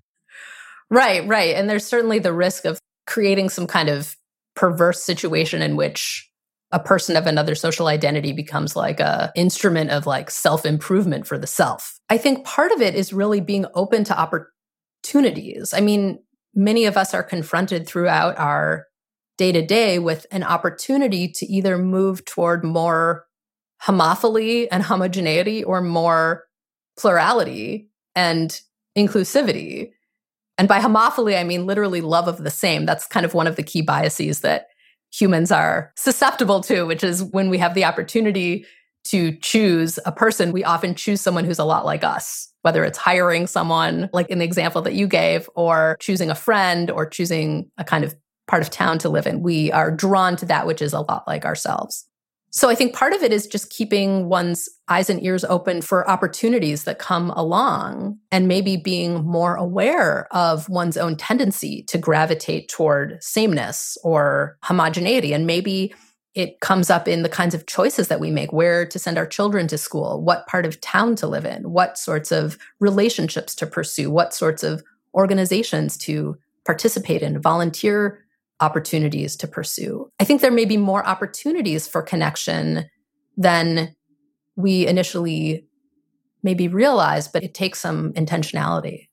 [SPEAKER 2] Right, right. And there's certainly the risk of creating some kind of perverse situation in which a person of another social identity becomes like a instrument of like self-improvement for the self. I think part of it is really being open to opportunities. I mean, many of us are confronted throughout our day-to-day with an opportunity to either move toward more homophily and homogeneity or more plurality and inclusivity. And by homophily, I mean literally love of the same. That's kind of one of the key biases that humans are susceptible to, which is when we have the opportunity to choose a person, we often choose someone who's a lot like us, whether it's hiring someone, like in the example that you gave, or choosing a friend or choosing a kind of part of town to live in. We are drawn to that which is a lot like ourselves. So I think part of it is just keeping one's eyes and ears open for opportunities that come along and maybe being more aware of one's own tendency to gravitate toward sameness or homogeneity. And maybe it comes up in the kinds of choices that we make, where to send our children to school, what part of town to live in, what sorts of relationships to pursue, what sorts of organizations to participate in, volunteer opportunities to pursue. I think there may be more opportunities for connection than we initially maybe realize, but it takes some intentionality.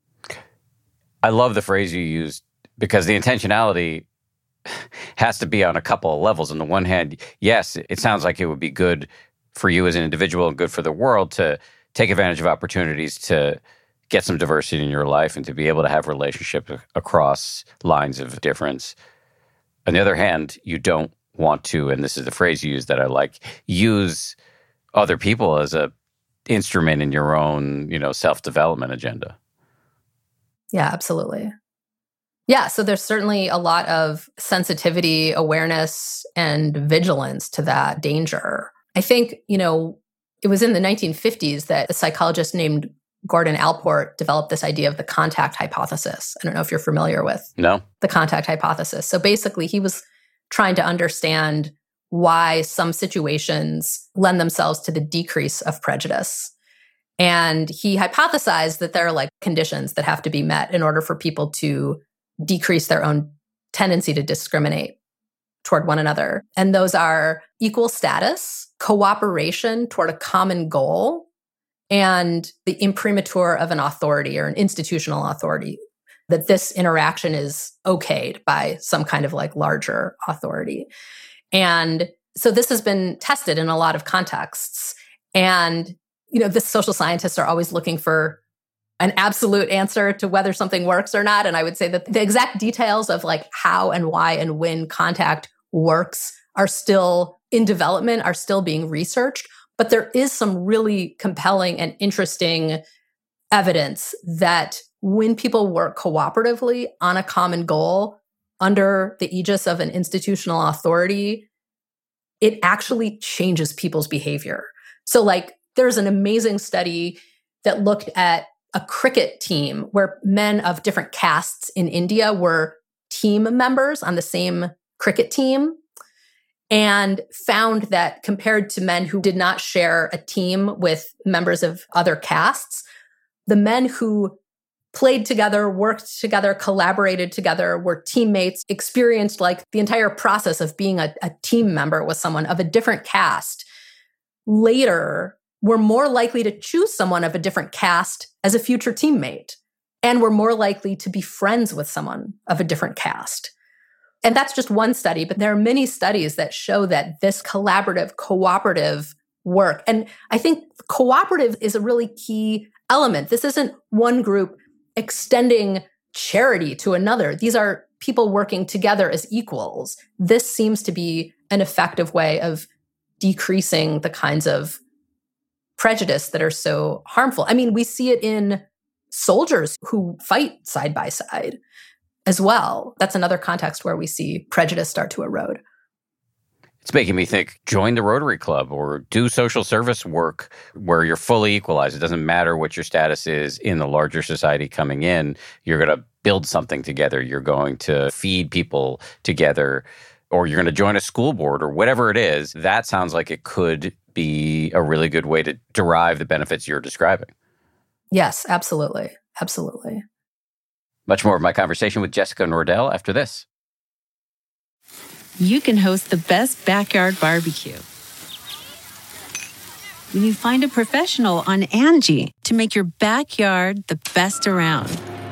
[SPEAKER 1] I love the phrase you used, because the intentionality has to be on a couple of levels. On the one hand, yes, it sounds like it would be good for you as an individual and good for the world to take advantage of opportunities to get some diversity in your life and to be able to have relationships across lines of difference. On the other hand, you don't want to, and this is the phrase you use that I like, use other people as a instrument in your own, you know, self-development agenda.
[SPEAKER 2] Yeah, absolutely. Yeah, so there's certainly a lot of sensitivity, awareness, and vigilance to that danger. I think, you know, it was in the nineteen fifties that a psychologist named Gordon Allport developed this idea of the contact hypothesis. I don't know if you're familiar with
[SPEAKER 1] no.
[SPEAKER 2] the contact hypothesis. So basically, he was trying to understand why some situations lend themselves to the decrease of prejudice. And he hypothesized that there are like conditions that have to be met in order for people to decrease their own tendency to discriminate toward one another. And those are equal status, cooperation toward a common goal, and the imprimatur of an authority or an institutional authority, that this interaction is okayed by some kind of like larger authority. And so this has been tested in a lot of contexts. And, you know, the social scientists are always looking for an absolute answer to whether something works or not. And I would say that the exact details of like how and why and when contact works are still in development, are still being researched. But there is some really compelling and interesting evidence that when people work cooperatively on a common goal under the aegis of an institutional authority, it actually changes people's behavior. So like there's an amazing study that looked at a cricket team where men of different castes in India were team members on the same cricket team, and found that compared to men who did not share a team with members of other castes, the men who played together, worked together, collaborated together, were teammates, experienced like the entire process of being a, a team member with someone of a different caste, later were more likely to choose someone of a different caste as a future teammate, and were more likely to be friends with someone of a different caste. And that's just one study, but there are many studies that show that this collaborative, cooperative work, and I think cooperative is a really key element. This isn't one group extending charity to another. These are people working together as equals. This seems to be an effective way of decreasing the kinds of prejudice that are so harmful. I mean, we see it in soldiers who fight side by side as well. That's another context where we see prejudice start to erode.
[SPEAKER 1] It's making me think, join the Rotary Club or do social service work where you're fully equalized. It doesn't matter what your status is in the larger society coming in. You're going to build something together. You're going to feed people together, or you're going to join a school board or whatever it is. That sounds like it could be a really good way to derive the benefits you're describing.
[SPEAKER 2] Yes, absolutely. Absolutely.
[SPEAKER 1] Much more of my conversation with Jessica Nordell after this.
[SPEAKER 4] You can host the best backyard barbecue when you find a professional on Angie to make your backyard the best around.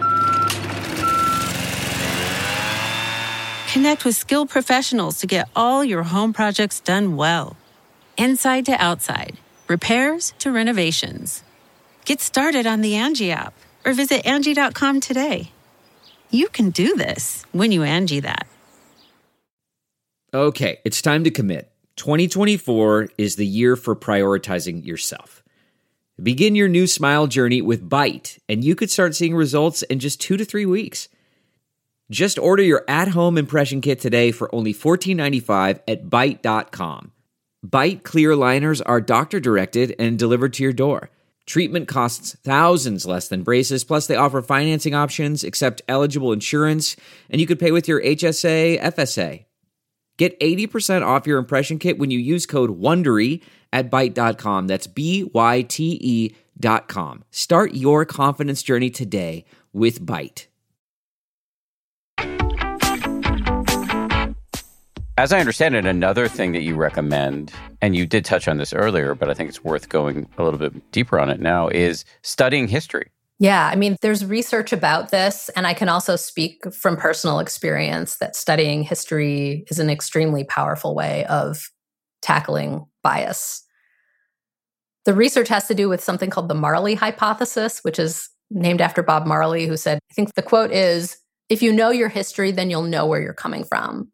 [SPEAKER 4] Connect with skilled professionals to get all your home projects done well. Inside to outside, repairs to renovations. Get started on the Angie app or visit Angie dot com today. You can do this when you Angie that.
[SPEAKER 5] Okay, it's time to commit. twenty twenty-four is the year for prioritizing yourself. Begin your new smile journey with Byte, and you could start seeing results in just two to three weeks. Just order your at-home impression kit today for only fourteen ninety-five at byte dot com. Bite Clear Liners are doctor-directed and delivered to your door. Treatment costs thousands less than braces, plus they offer financing options, accept eligible insurance, and you could pay with your H S A, F S A. Get eighty percent off your impression kit when you use code WONDERY at Byte dot com. That's B Y T E dot com. Start your confidence journey today with Byte.
[SPEAKER 1] As I understand it, another thing that you recommend, and you did touch on this earlier, but I think it's worth going a little bit deeper on it now, is studying history.
[SPEAKER 2] Yeah, I mean, there's research about this, and I can also speak from personal experience that studying history is an extremely powerful way of tackling bias. The research has to do with something called the Marley hypothesis, which is named after Bob Marley, who said, I think the quote is, if you know your history, then you'll know where you're coming from.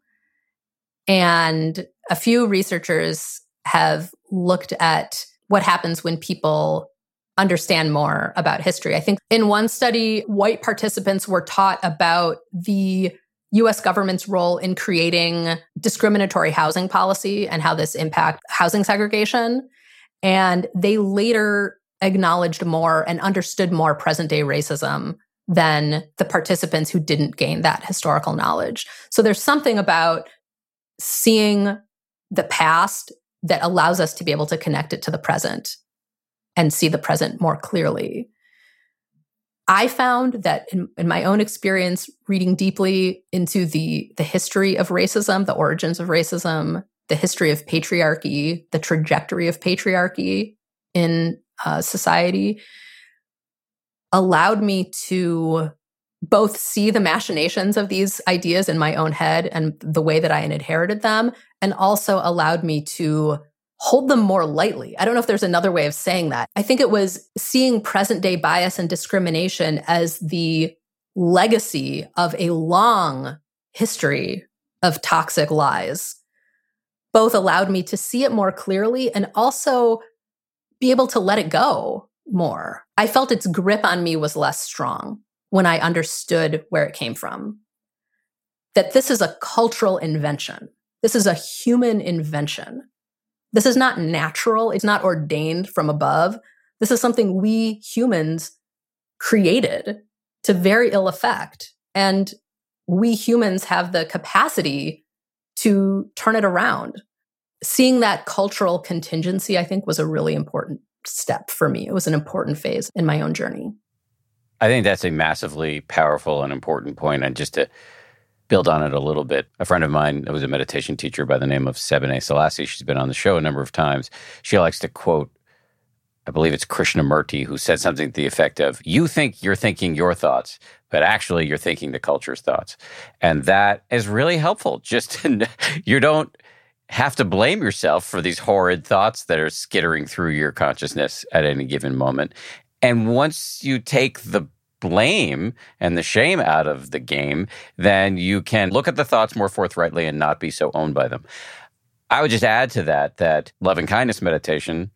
[SPEAKER 2] And a few researchers have looked at what happens when people understand more about history. I think in one study, white participants were taught about the U S government's role in creating discriminatory housing policy and how this impacts housing segregation. And they later acknowledged more and understood more present-day racism than the participants who didn't gain that historical knowledge. So there's something about seeing the past that allows us to be able to connect it to the present and see the present more clearly. I found that in, in my own experience, reading deeply into the, the history of racism, the origins of racism, the history of patriarchy, the trajectory of patriarchy in uh, society, allowed me to both see the machinations of these ideas in my own head and the way that I had inherited them, and also allowed me to hold them more lightly. I don't know if there's another way of saying that. I think it was seeing present-day bias and discrimination as the legacy of a long history of toxic lies. Both allowed me to see it more clearly and also be able to let it go more. I felt its grip on me was less strong when I understood where it came from. That this is a cultural invention. This is a human invention. This is not natural. It's not ordained from above. This is something we humans created to very ill effect. And we humans have the capacity to turn it around. Seeing that cultural contingency, I think, was a really important step for me. It was an important phase in my own journey.
[SPEAKER 1] I think that's a massively powerful and important point. And just to build on it a little bit, a friend of mine that was a meditation teacher by the name of Sebene Selassie, she's been on the show a number of times. She likes to quote, I believe it's Krishnamurti, who said something to the effect of, you think you're thinking your thoughts, but actually you're thinking the culture's thoughts. And that is really helpful. Just to, you don't have to blame yourself for these horrid thoughts that are skittering through your consciousness at any given moment. And once you take the blame and the shame out of the game, then you can look at the thoughts more forthrightly and not be so owned by them. I would just add to that that loving kindness meditation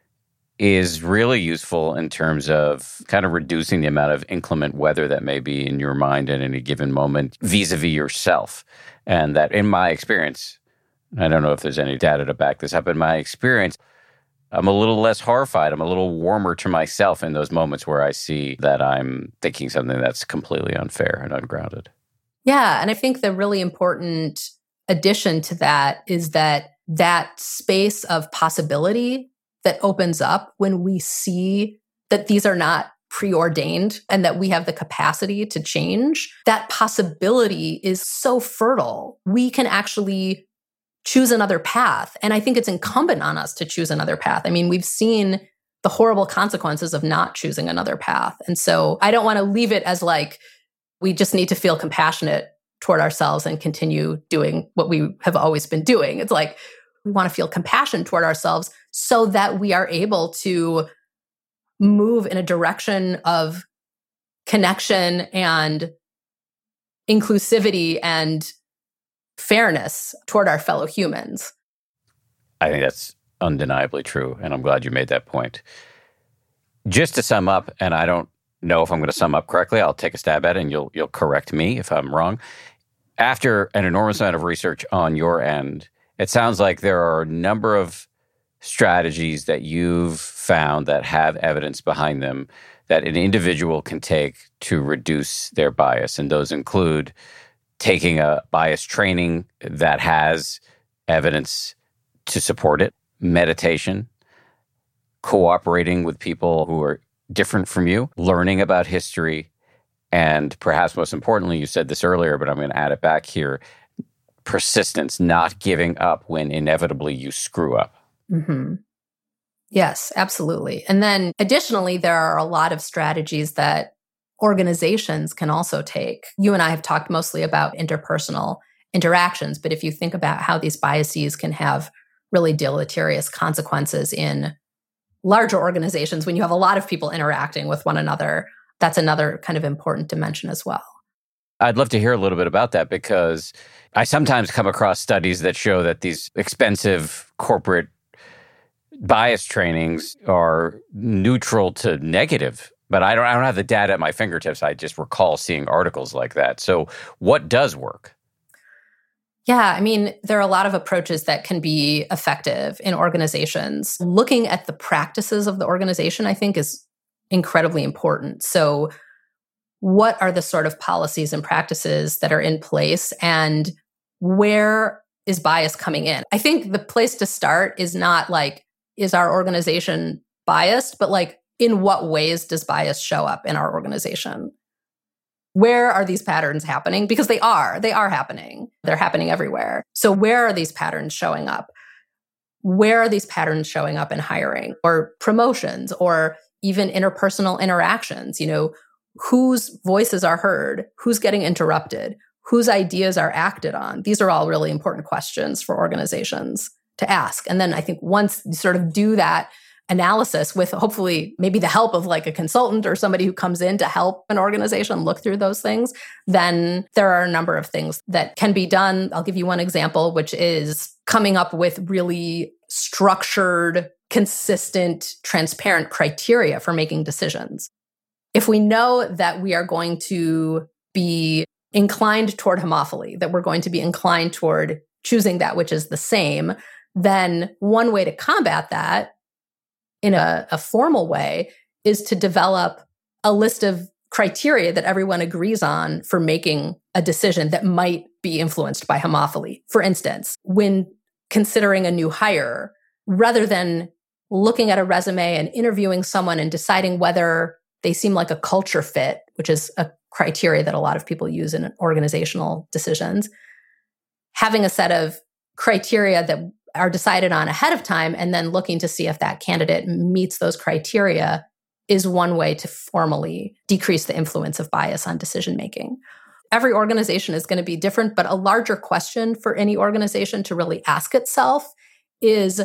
[SPEAKER 1] is really useful in terms of kind of reducing the amount of inclement weather that may be in your mind at any given moment vis-a-vis yourself. And that in my experience, I don't know if there's any data to back this up, in my experience, I'm a little less horrified. I'm a little warmer to myself in those moments where I see that I'm thinking something that's completely unfair and ungrounded.
[SPEAKER 2] Yeah, and I think the really important addition to that is that that space of possibility that opens up when we see that these are not preordained and that we have the capacity to change, that possibility is so fertile. We can actually choose another path. And I think it's incumbent on us to choose another path. I mean, we've seen the horrible consequences of not choosing another path. And so I don't want to leave it as like, we just need to feel compassionate toward ourselves and continue doing what we have always been doing. It's like, we want to feel compassion toward ourselves so that we are able to move in a direction of connection and inclusivity and fairness toward our fellow humans.
[SPEAKER 1] I think that's undeniably true, and I'm glad you made that point. Just to sum up, and I don't know if I'm going to sum up correctly, I'll take a stab at it and you'll you'll correct me if I'm wrong. After an enormous amount of research on your end, it sounds like there are a number of strategies that you've found that have evidence behind them that an individual can take to reduce their bias. And those include taking a bias training that has evidence to support it, meditation, cooperating with people who are different from you, learning about history, and perhaps most importantly, you said this earlier, but I'm going to add it back here, persistence, not giving up when inevitably you screw up.
[SPEAKER 2] Mm-hmm. Yes, absolutely. And then additionally, there are a lot of strategies that organizations can also take. You and I have talked mostly about interpersonal interactions, but if you think about how these biases can have really deleterious consequences in larger organizations, when you have a lot of people interacting with one another, that's another kind of important dimension as well.
[SPEAKER 1] I'd love to hear a little bit about that, because I sometimes come across studies that show that these expensive corporate bias trainings are neutral to negative, but I don't, I don't have the data at my fingertips. I just recall seeing articles like that. So what does work?
[SPEAKER 2] Yeah, I mean, there are a lot of approaches that can be effective in organizations. Looking at the practices of the organization, I think, is incredibly important. So what are the sort of policies and practices that are in place, and where is bias coming in? I think the place to start is not like, is our organization biased, but like, in what ways does bias show up in our organization? Where are these patterns happening? Because they are, they are happening. They're happening everywhere. So where are these patterns showing up? Where are these patterns showing up in hiring or promotions or even interpersonal interactions? You know, whose voices are heard? Who's getting interrupted? Whose ideas are acted on? These are all really important questions for organizations to ask. And then I think once you sort of do that analysis with hopefully maybe the help of like a consultant or somebody who comes in to help an organization look through those things, then there are a number of things that can be done. I'll give you one example, which is coming up with really structured, consistent, transparent criteria for making decisions. If we know that we are going to be inclined toward homophily, that we're going to be inclined toward choosing that which is the same, then one way to combat that in a, a formal way is to develop a list of criteria that everyone agrees on for making a decision that might be influenced by homophily. For instance, when considering a new hire, rather than looking at a resume and interviewing someone and deciding whether they seem like a culture fit, which is a criteria that a lot of people use in organizational decisions, having a set of criteria that are decided on ahead of time and then looking to see if that candidate meets those criteria is one way to formally decrease the influence of bias on decision making. Every organization is going to be different, but a larger question for any organization to really ask itself is,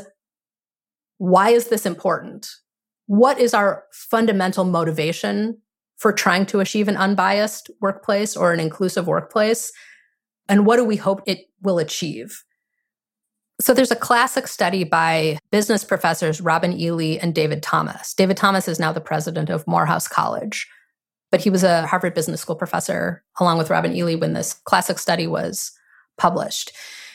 [SPEAKER 2] why is this important? What is our fundamental motivation for trying to achieve an unbiased workplace or an inclusive workplace? And what do we hope it will achieve? So there's a classic study by business professors Robin Ely and David Thomas. David Thomas is now the president of Morehouse College, but he was a Harvard Business School professor along with Robin Ely when this classic study was published.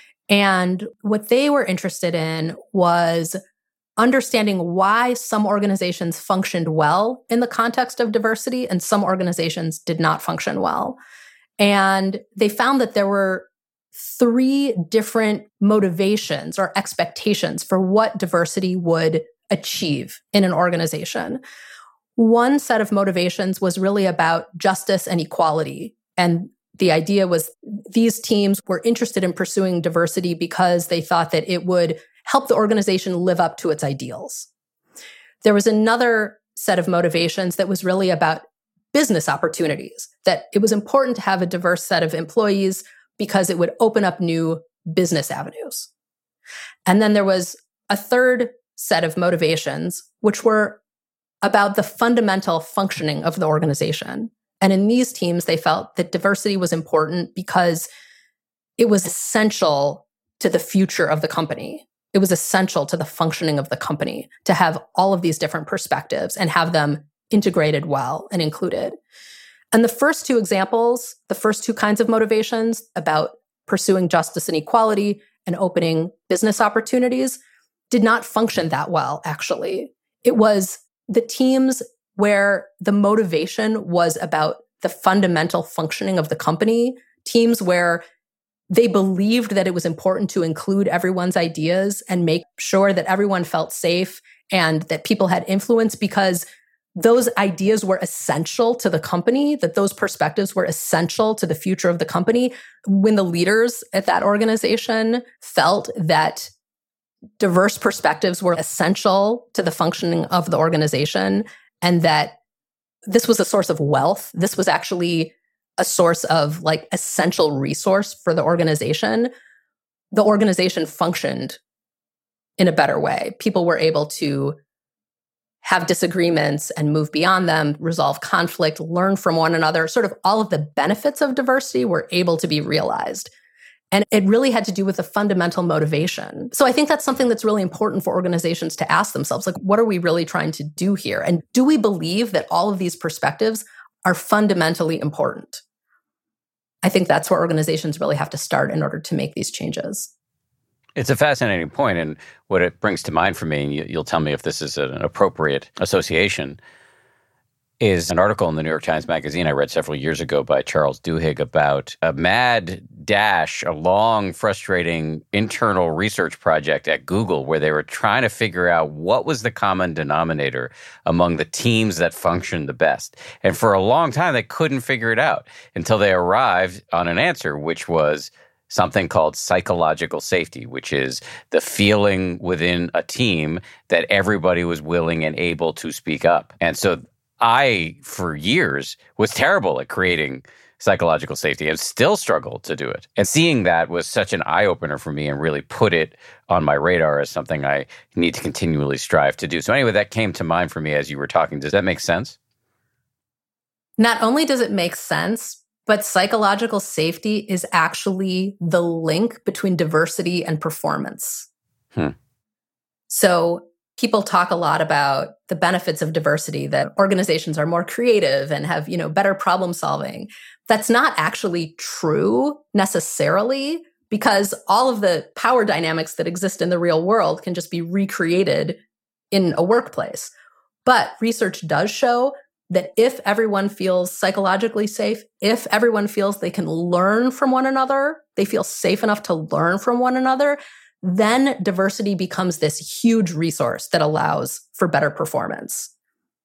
[SPEAKER 2] And what they were interested in was understanding why some organizations functioned well in the context of diversity and some organizations did not function well. And they found that there were three different motivations or expectations for what diversity would achieve in an organization. One set of motivations was really about justice and equality. And the idea was these teams were interested in pursuing diversity because they thought that it would help the organization live up to its ideals. There was another set of motivations that was really about business opportunities, that it was important to have a diverse set of employees because it would open up new business avenues. And then there was a third set of motivations, which were about the fundamental functioning of the organization. And in these teams, they felt that diversity was important because it was essential to the future of the company. It was essential to the functioning of the company to have all of these different perspectives and have them integrated well and included. And the first two examples, the first two kinds of motivations about pursuing justice and equality and opening business opportunities did not function that well, actually. It was the teams where the motivation was about the fundamental functioning of the company, teams where they believed that it was important to include everyone's ideas and make sure that everyone felt safe and that people had influence because those ideas were essential to the company, that those perspectives were essential to the future of the company. When the leaders at that organization felt that diverse perspectives were essential to the functioning of the organization and that this was a source of wealth, this was actually a source of like essential resource for the organization, the organization functioned in a better way. People were able to have disagreements and move beyond them, resolve conflict, learn from one another. Sort of all of the benefits of diversity were able to be realized. And it really had to do with the fundamental motivation. So I think that's something that's really important for organizations to ask themselves, like, what are we really trying to do here? And do we believe that all of these perspectives are fundamentally important? I think that's where organizations really have to start in order to make these changes.
[SPEAKER 1] It's a fascinating point, and what it brings to mind for me, and you'll tell me if this is an appropriate association, is an article in the New York Times Magazine I read several years ago by Charles Duhigg about a mad dash, a long, frustrating internal research project at Google where they were trying to figure out what was the common denominator among the teams that functioned the best. And for a long time, they couldn't figure it out until they arrived on an answer, which was something called psychological safety, which is the feeling within a team that everybody was willing and able to speak up. And so I, for years, was terrible at creating psychological safety and still struggle to do it. And seeing that was such an eye-opener for me and really put it on my radar as something I need to continually strive to do. So anyway, that came to mind for me as you were talking. Does that make sense?
[SPEAKER 2] Not only does it make sense, but psychological safety is actually the link between diversity and performance.
[SPEAKER 1] Hmm.
[SPEAKER 2] So people talk a lot about the benefits of diversity, that organizations are more creative and have, you know, better problem solving. That's not actually true necessarily, because all of the power dynamics that exist in the real world can just be recreated in a workplace. But research does show that if everyone feels psychologically safe, if everyone feels they can learn from one another, they feel safe enough to learn from one another, then diversity becomes this huge resource that allows for better performance.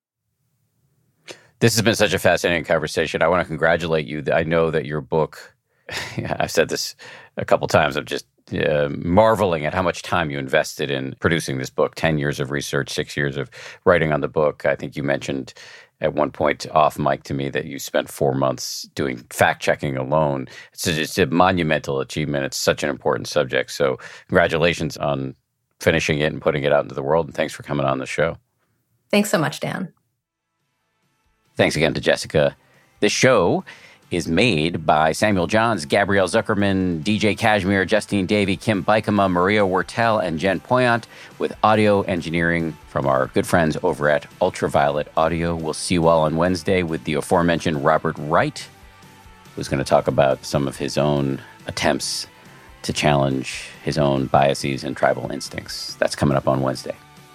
[SPEAKER 1] This has been such a fascinating conversation. I want to congratulate you. I know that your book, I've said this a couple times, I'm just uh, marveling at how much time you invested in producing this book. ten years of research, six years of writing on the book. I think you mentioned at one point off mic to me that you spent four months doing fact-checking alone. It's a, it's a monumental achievement. It's such an important subject. So congratulations on finishing it and putting it out into the world. And thanks for coming on the show.
[SPEAKER 2] Thanks so much, Dan.
[SPEAKER 1] Thanks again to Jessica. This show is made by Samuel Johns, Gabrielle Zuckerman, D J Kashmir, Justine Davey, Kim Bikema, Maria Wortel, and Jen Poyant, with audio engineering from our good friends over at Ultraviolet Audio. We'll see you all on Wednesday with the aforementioned Robert Wright, who's going to talk about some of his own attempts to challenge his own biases and tribal instincts. That's coming up on Wednesday.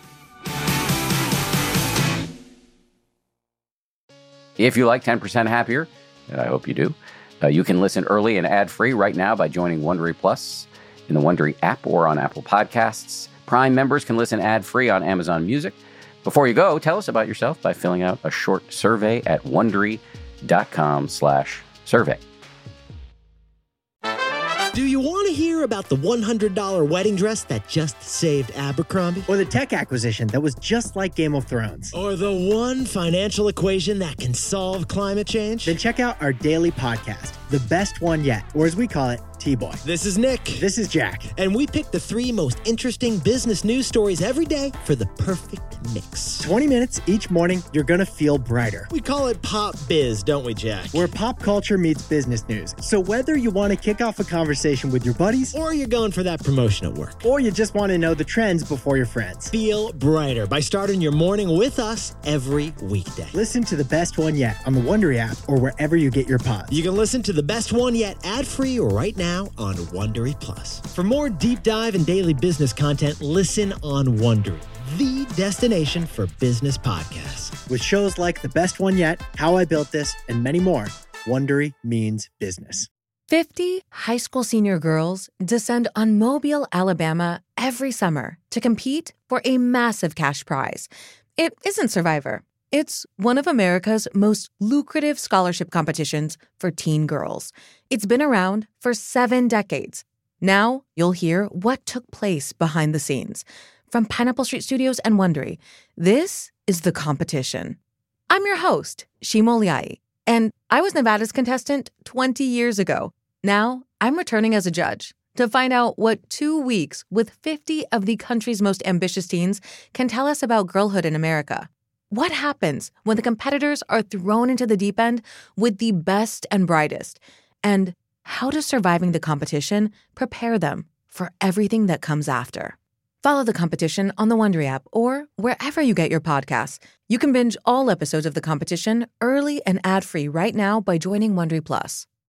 [SPEAKER 1] If you like ten percent Happier, and I hope you do, uh, you can listen early and ad-free right now by joining Wondery Plus in the Wondery app or on Apple Podcasts. Prime members can listen ad-free on Amazon Music. Before you go, tell us about yourself by filling out a short survey at Wondery.com slash survey.
[SPEAKER 6] Do you want to hear about the one hundred dollars wedding dress that just saved Abercrombie?
[SPEAKER 7] Or the tech acquisition that was just like Game of Thrones?
[SPEAKER 6] Or the one financial equation that can solve climate change?
[SPEAKER 7] Then check out our daily podcast, The Best One Yet, or as we call it, T-Boy.
[SPEAKER 6] This is Nick.
[SPEAKER 7] This is Jack.
[SPEAKER 6] And we pick the three most interesting business news stories every day for the perfect mix.
[SPEAKER 7] twenty minutes each morning, you're going to feel brighter.
[SPEAKER 6] We call it Pop Biz, don't we, Jack?
[SPEAKER 7] Where pop culture meets business news. So whether you want to kick off a conversation with your buddies,
[SPEAKER 6] or you're going for that promotion at work,
[SPEAKER 7] or you just want to know the trends before your friends,
[SPEAKER 6] feel brighter by starting your morning with us every weekday.
[SPEAKER 7] Listen to The Best One Yet on the Wondery app or wherever you get your pods.
[SPEAKER 6] You can listen to The Best One Yet ad-free right now now on Wondery Plus. For more deep dive and daily business content, listen on Wondery, the destination for business podcasts.
[SPEAKER 7] With shows like The Best One Yet, How I Built This, and many more, Wondery means business.
[SPEAKER 8] fifty high school senior girls descend on Mobile, Alabama every summer to compete for a massive cash prize. It isn't Survivor. It's one of America's most lucrative scholarship competitions for teen girls. It's been around for seven decades. Now you'll hear what took place behind the scenes. From Pineapple Street Studios and Wondery, this is The Competition. I'm your host, Shima Oliai, and I was Nevada's contestant twenty years ago. Now I'm returning as a judge to find out what two weeks with fifty of the country's most ambitious teens can tell us about girlhood in America. What happens when the competitors are thrown into the deep end with the best and brightest? And how does surviving the competition prepare them for everything that comes after? Follow The Competition on the Wondery app or wherever you get your podcasts. You can binge all episodes of The Competition early and ad-free right now by joining Wondery Plus.